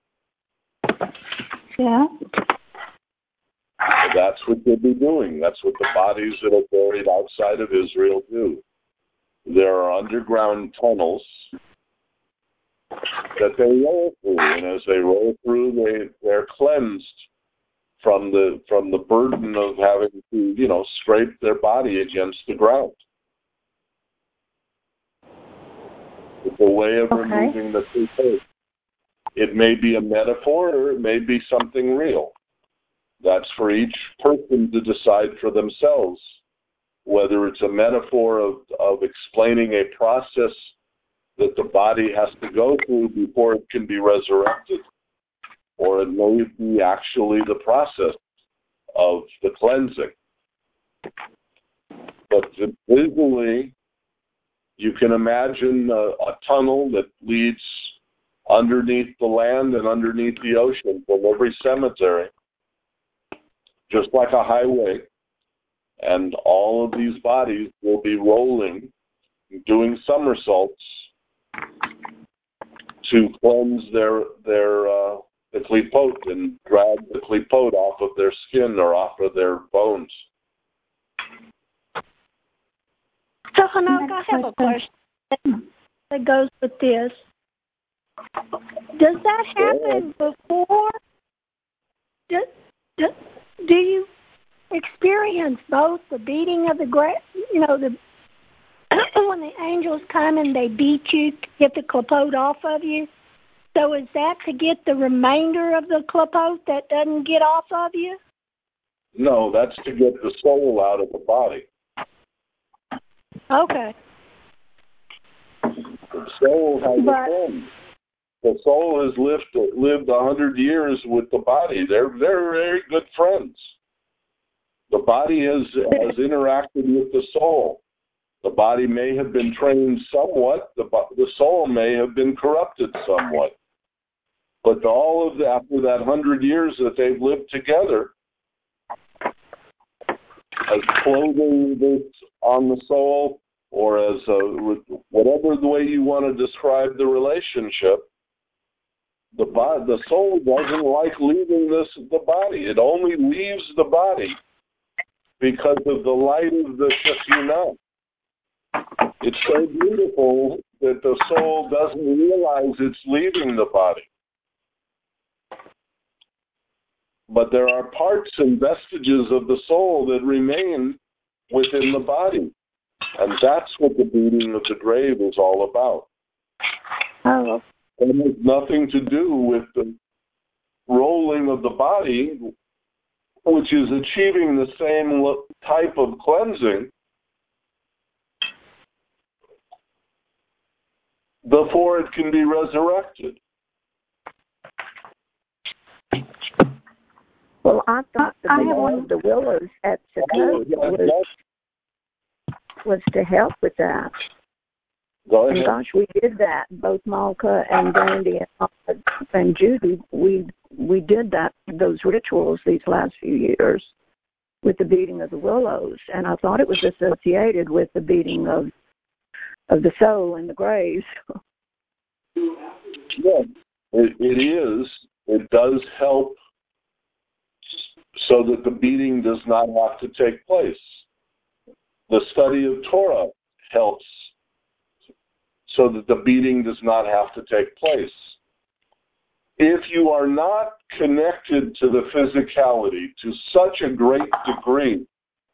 Yeah. That's what they'll be doing. That's what the bodies that are buried outside of Israel do. There are underground tunnels that they roll through, and as they roll through, they they're cleansed from the from the burden of having to, you know, scrape their body against the ground. It's a way of okay. removing the two faiths. It may be a metaphor, or it may be something real. That's for each person to decide for themselves whether it's a metaphor of, of explaining a process that the body has to go through before it can be resurrected, or it may be actually the process of the cleansing. But visually, you can imagine a, a tunnel that leads underneath the land and underneath the ocean from every cemetery, just like a highway, and all of these bodies will be rolling, doing somersaults to cleanse their their uh, the klipot and drag the klipot off of their skin or off of their bones. So, Hanok, I have a question that goes with this. Does that happen before? Do, do, do you experience both the beating of the gra- you know, the when the angels come and they beat you, get the klipot off of you? So is that to get the remainder of the klipot that doesn't get off of you? No, that's to get the soul out of the body. Okay. The soul has but, a friend. The soul has lived lived a hundred years with the body. They're they're very good friends. The body has has interacted with the soul. The body may have been trained somewhat. The the soul may have been corrupted somewhat. But all of the, after that hundred years that they've lived together, as clothing that's on the soul, or as a, whatever the way you want to describe the relationship, the body, the soul doesn't like leaving this the body. It only leaves the body because of the light of the Shekinah. It's so beautiful that the soul doesn't realize it's leaving the body. But there are parts and vestiges of the soul that remain within the body. And that's what the beating of the grave is all about. Oh. It has nothing to do with the rolling of the body, which is achieving the same type of cleansing before it can be resurrected. Well, I thought the I beginning of the Willows at Chicago was was to help with that. Go And ahead. gosh, we did that. Both Malka and Brandy and, and Judy, we we did that those rituals these last few years with the beating of the willows, and I thought it was associated with the beating of of the soul in the grave. Yeah, it, it is. It does help so that the beating does not have to take place. The study of Torah helps so that the beating does not have to take place. If you are not connected to the physicality to such a great degree,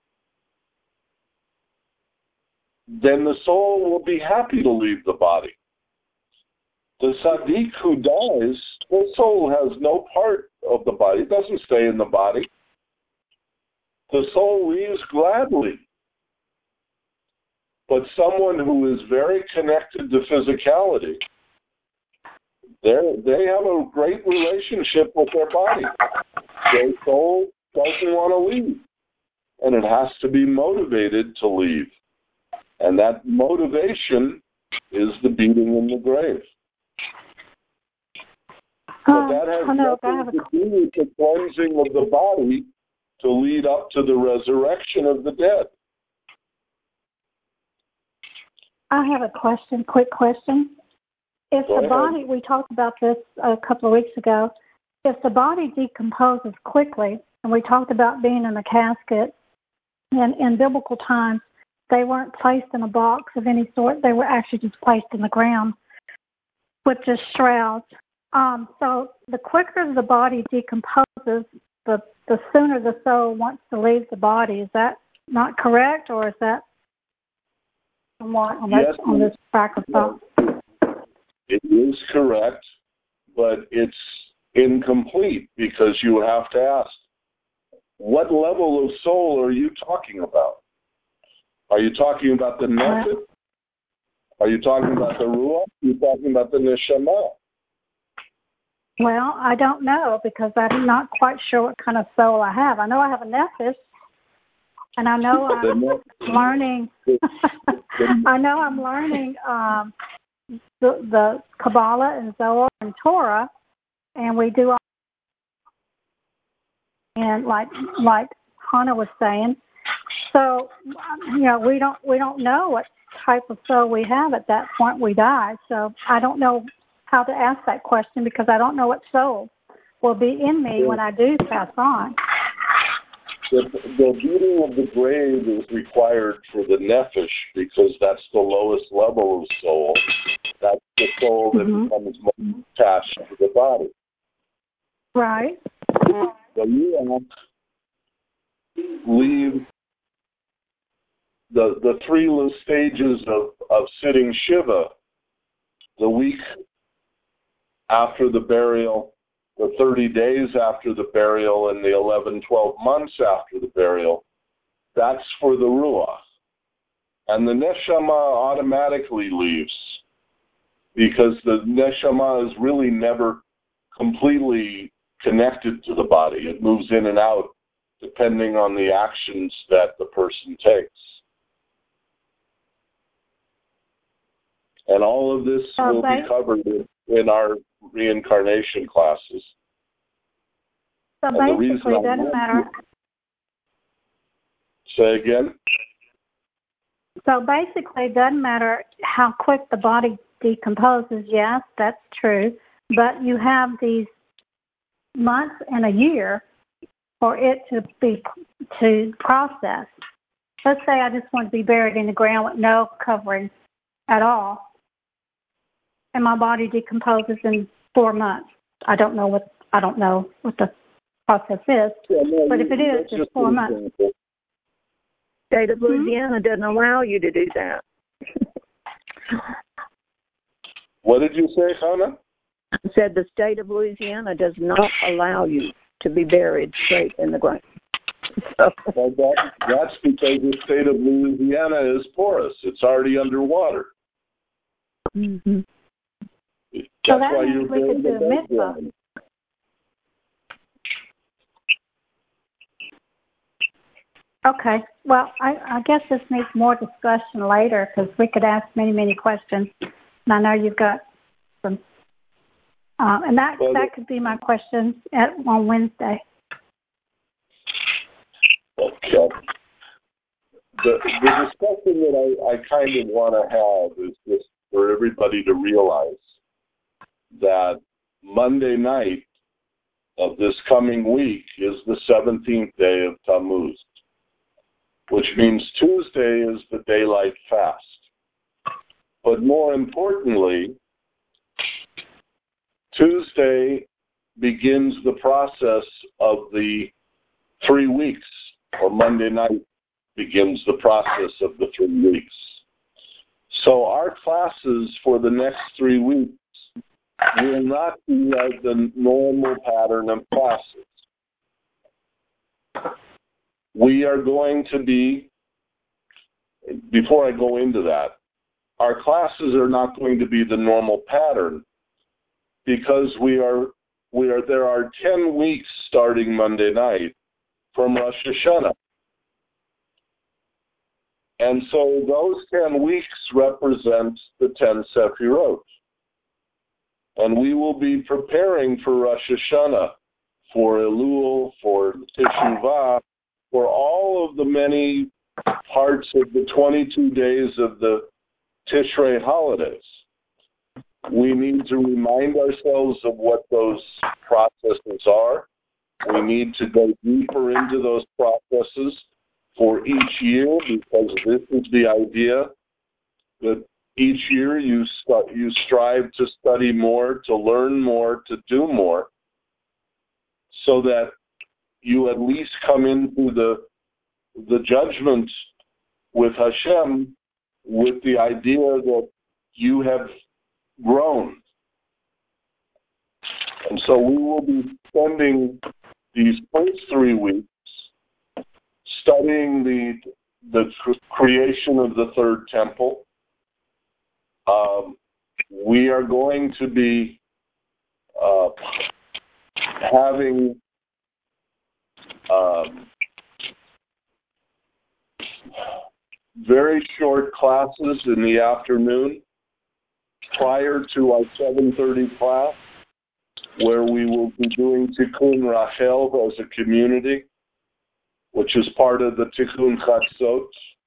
then the soul will be happy to leave the body. The tzaddik who dies, the soul has no part of the body. It doesn't stay in the body. The soul leaves gladly. But someone who is very connected to physicality, they have a great relationship with their body. Their soul doesn't want to leave. And it has to be motivated to leave. And that motivation is the beating in the grave. But that has oh, no, nothing to do with the cleansing of the body to lead up to the resurrection of the dead. I have a question, quick question. If Go the ahead. body, we talked about this a couple of weeks ago, if the body decomposes quickly, and we talked about being in a casket, and in biblical times, they weren't placed in a box of any sort. They were actually just placed in the ground with just shrouds. Um, so the quicker the body decomposes, the, the sooner the soul wants to leave the body. Is that not correct, or is that somewhat on, Yes, this, on this track of thought? It is correct, but it's incomplete because you have to ask, what level of soul are you talking about? Are you talking about the nefesh? Are you talking about the ruach? Are you talking about the neshama? Well, I don't know because I'm not quite sure what kind of soul I have. I know I have a nefesh, and I know I'm learning. I know I'm learning um, the, the Kabbalah and Zohar and Torah, and we do. All, and like like Hannah was saying, so you know we don't we don't know what type of soul we have at that point we die. So I don't know how to ask that question because I don't know what soul will be in me when I do pass on. The, the beating of the grave is required for the nefesh because that's the lowest level of soul. That's the soul that mm-hmm. becomes most attached to the body. Right. So you have to leave the the three stages of, of sitting Shiva, the week after the burial, the thirty days after the burial, and the eleven, twelve months after the burial, that's for the Ruach. And the Neshama automatically leaves because the Neshama is really never completely connected to the body. It moves in and out depending on the actions that the person takes. And all of this so will they, be covered in our reincarnation classes. So and basically, it doesn't matter. Say again? So basically, it doesn't matter how quick the body decomposes. Yes, that's true. But you have these months and a year for it to be to process. Let's say I just want to be buried in the ground with no covering at all, and my body decomposes in four months. I don't know what I don't know what the process is, yeah, no, but if it is, it's four months. State of Louisiana mm-hmm. doesn't allow you to do that. What did you say, Hannah? I said the state of Louisiana does not allow you to be buried straight in the ground. So. Well, that, that's because the state of Louisiana is porous. It's already underwater. Mm-hmm. That's so that why means you're we could do a mitzvah. ground. Okay. Well, I, I guess this needs more discussion later because we could ask many, many questions. And I know you've got some. Uh, and that well, that could be my questions at, on Wednesday. Okay. The, the discussion that I, I kind of want to have is just for everybody to realize that Monday night of this coming week is the seventeenth day of Tammuz, which means Tuesday is the daylight fast. But more importantly, Tuesday begins the process of the three weeks, or Monday night begins the process of the three weeks. So our classes for the next three weeks will not be like the normal pattern of classes. We are going to be, before I go into that, our classes are not going to be the normal pattern because we are, we are, there are ten weeks starting Monday night from Rosh Hashanah. And so those ten weeks represent the ten Sefirot. And we will be preparing for Rosh Hashanah, for Elul, for Teshuvah, for all of the many parts of the twenty-two days of the Tishrei holidays. We need to remind ourselves of what those processes are. We need to go deeper into those processes for each year, because this is the idea that each year you st- you strive to study more, to learn more, to do more, so that you at least come into the the judgment with Hashem with the idea that you have grown. And so we will be spending these first three weeks studying the the creation of the third temple. Um, we are going to be uh, having um, very short classes in the afternoon prior to our seven thirty class, where we will be doing Tikkun Rachel as a community, which is part of the Tikkun Chatzot.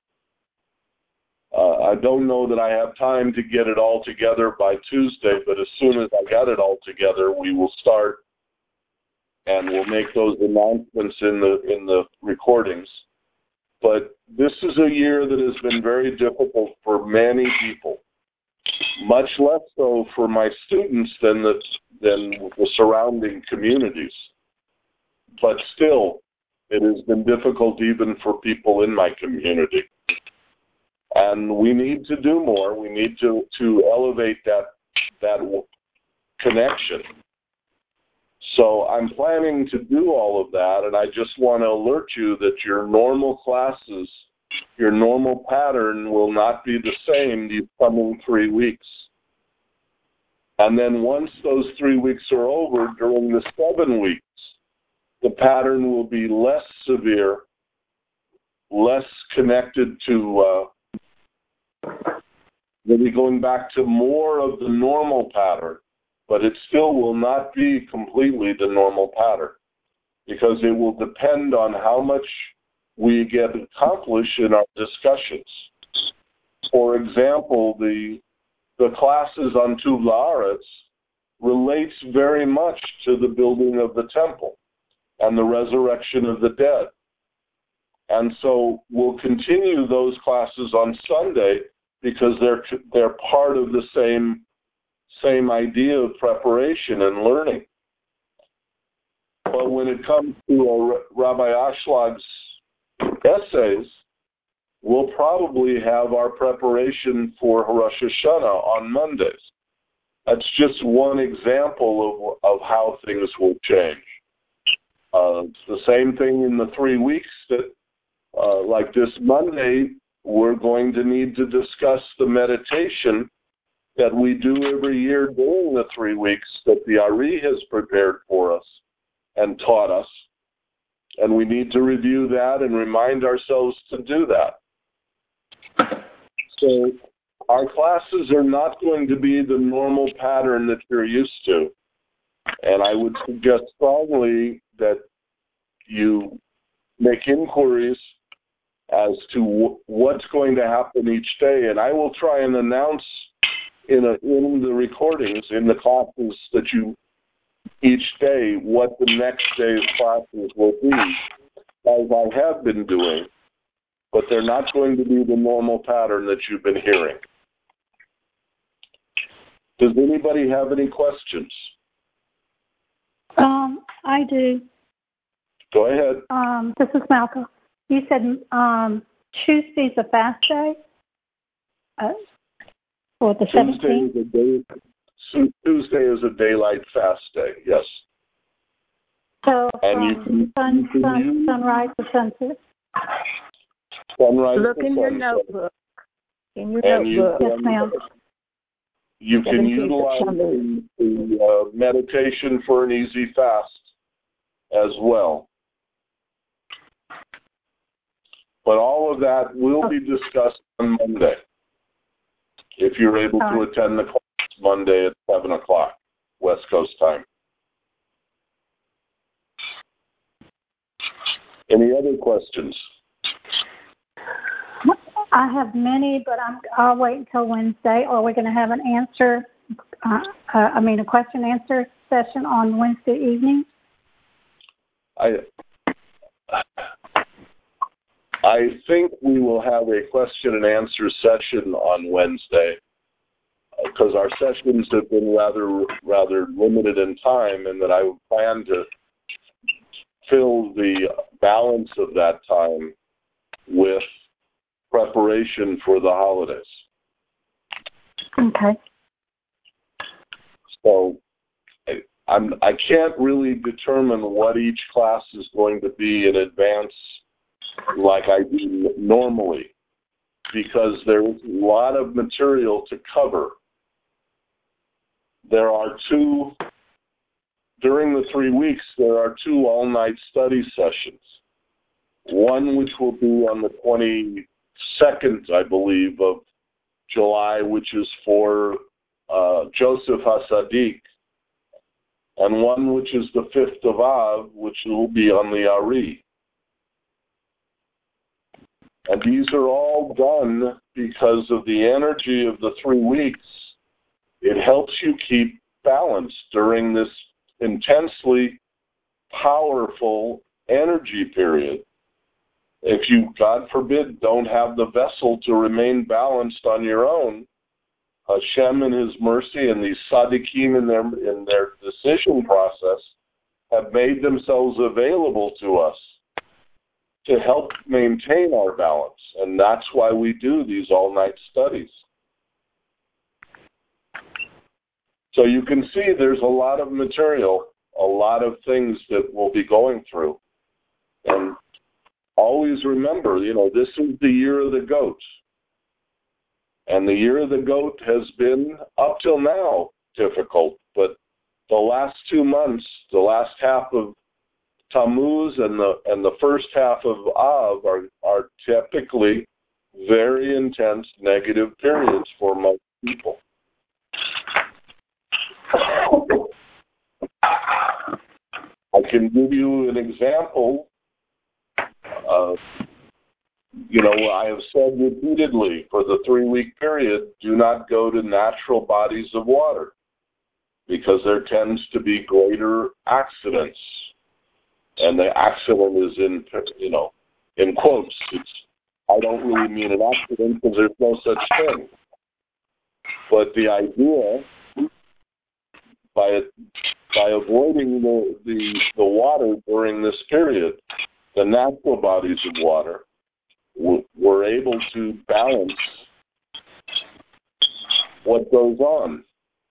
Uh, I don't know that I have time to get it all together by Tuesday, but as soon as I got it all together, we will start, and we'll make those announcements in the in the recordings. But this is a year that has been very difficult for many people, much less so for my students than the than the surrounding communities. But still, it has been difficult even for people in my community. And we need to do more. We need to, to elevate that that connection. So I'm planning to do all of that, and I just want to alert you that your normal classes, your normal pattern will not be the same these coming three weeks. And then once those three weeks are over, during the seven weeks, the pattern will be less severe, less connected to, uh, we'll be going back to more of the normal pattern, but it still will not be completely the normal pattern, because it will depend on how much we get accomplished in our discussions. For example, the the classes on Tuv La'aretz relates very much to the building of the temple and the resurrection of the dead. And so we'll continue those classes on Sunday because they're they're part of the same same idea of preparation and learning. But when it comes to Rabbi Ashlad's essays, we'll probably have our preparation for Rosh Hashanah on Mondays. That's just one example of, of how things will change. Uh, it's the same thing in the three weeks that, uh, like this Monday, we're going to need to discuss the meditation that we do every year during the three weeks that the Ari has prepared for us and taught us. and we need to review that and remind ourselves to do that. So our classes are not going to be the normal pattern that you're used to. And I would suggest strongly that you make inquiries as to w- what's going to happen each day. And I will try and announce in, a, in the recordings, in the classes that you, each day, what the next day's classes will be, as I have been doing. But they're not going to be the normal pattern that you've been hearing. Does anybody have any questions? Um, I do. Go ahead. Um, this is Malcolm. You said um, Tuesday's a fast day? Uh, or the seventeenth? Tuesday is a day, Tuesday is a daylight fast day, yes. So and you um, can, sun, you can sun, use sunrise to sunset? sunrise Look to in your sunset. notebook. In your And you notebook. Yes, ma'am. You can seventeenth utilize September. the, the uh, meditation for an easy fast as well. But all of that will be discussed on Monday, if you're able to All right. attend the class Monday at seven o'clock, West Coast time. Any other questions? I have many, but I'm, I'll wait until Wednesday. Or are we going to have an answer, uh, uh, I mean, a question answer session on Wednesday evening? I I think we will have a question and answer session on Wednesday, because our sessions have been rather rather limited in time, and that I plan to fill the balance of that time with preparation for the holidays. Okay. So I, I'm, I can't really determine what each class is going to be in advance like I do normally, because there's a lot of material to cover. There are two, during the three weeks, there are two all-night study sessions. One which will be on the twenty-second, I believe, of July, which is for uh, Joseph HaSadiq, and one which is the fifth of Av, which will be on the Ari. And these are all done because of the energy of the three weeks. It helps you keep balance during this intensely powerful energy period. If you, God forbid, don't have the vessel to remain balanced on your own, Hashem in His mercy and these Sadiqim in their, in their decision process have made themselves available to us to help maintain our balance. And that's why we do these all-night studies. So you can see there's a lot of material, a lot of things that we'll be going through. And always remember, you know, this is the year of the goat. And the year of the goat has been, up till now, difficult. But the last two months, the last half of Tammuz and the and the first half of Av are, are typically very intense negative periods for most people. I can give you an example. Uh, you know, I have said repeatedly for the three-week period, do not go to natural bodies of water, because there tends to be greater accidents. And the accident is in, you know, in quotes. It's, I don't really mean an accident because there's no such thing. But the idea, by by avoiding the, the, the water during this period, the natural bodies of water, we're able to balance what goes on.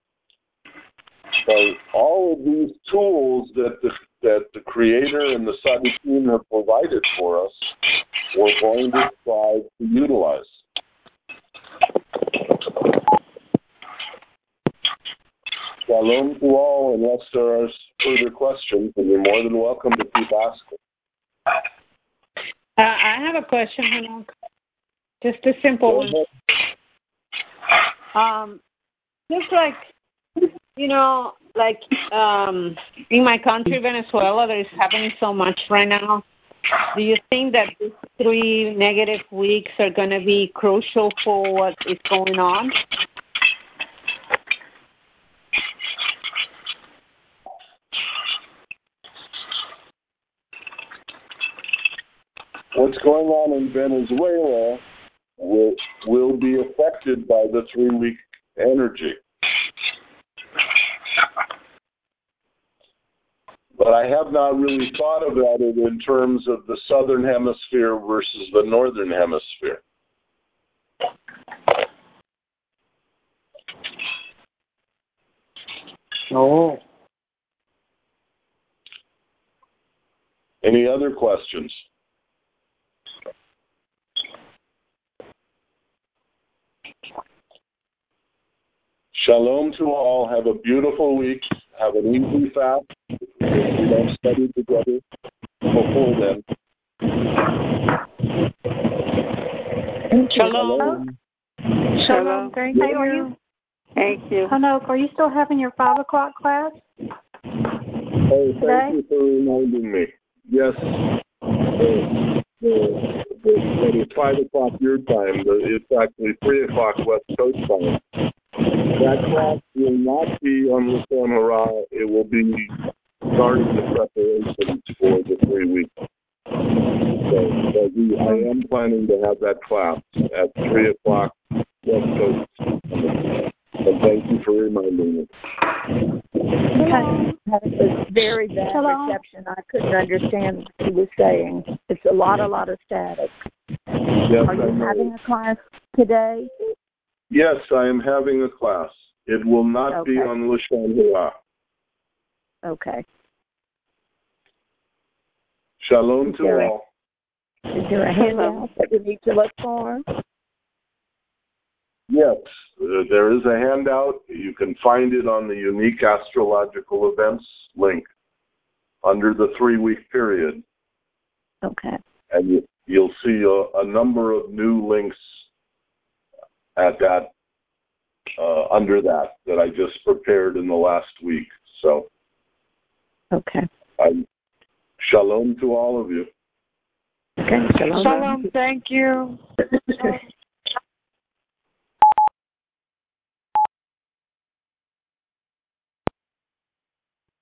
So all of these tools that the that the Creator and the Sadiqim have provided for us, we're going to strive to utilize. Shalom to all, unless there are further questions, and you're more than welcome to keep asking. Uh, I have a question, Hanok. Just a simple one. Um, just like, you know, like um, in my country, Venezuela, there is happening so much right now. Do you think that these three negative weeks are going to be crucial for what is going on? What's going on in Venezuela will will be affected by the three-week energy. But I have not really thought about it in terms of the southern hemisphere versus the northern hemisphere. Oh. Any other questions? Shalom to all. Have a beautiful week. Have an easy fast. We don't study together before then. Shalom. Shalom. Shalom. Thank you. Are you? Thank you. Hanok, are you still having your five o'clock class? Oh, thank today? you for reminding me. Yes. The, the, the, it is five o'clock your time. It's actually three o'clock West Coast time. That class will not be on Lashon Hara. It will be starting the preparations for the three weeks. So, so we, I am planning to have that class at three o'clock West Coast. And thank you for reminding me. Okay. That was very bad Hello. reception. I couldn't understand what he was saying. It's a lot, a lot of static. Yes, Are you having a class today? Yes, I am having a class. It will not okay. be on Lashon Hara. Okay. Shalom to a, all. Is there a handout that we need to look for? Yes, uh, there is a handout. You can find it on the Unique Astrological Events link under the three-week period. Okay. And you, you'll see a, a number of new links at that, uh, under that, that I just prepared in the last week. So, okay. I'm, shalom to all of you. Okay, shalom. Shalom, thank you.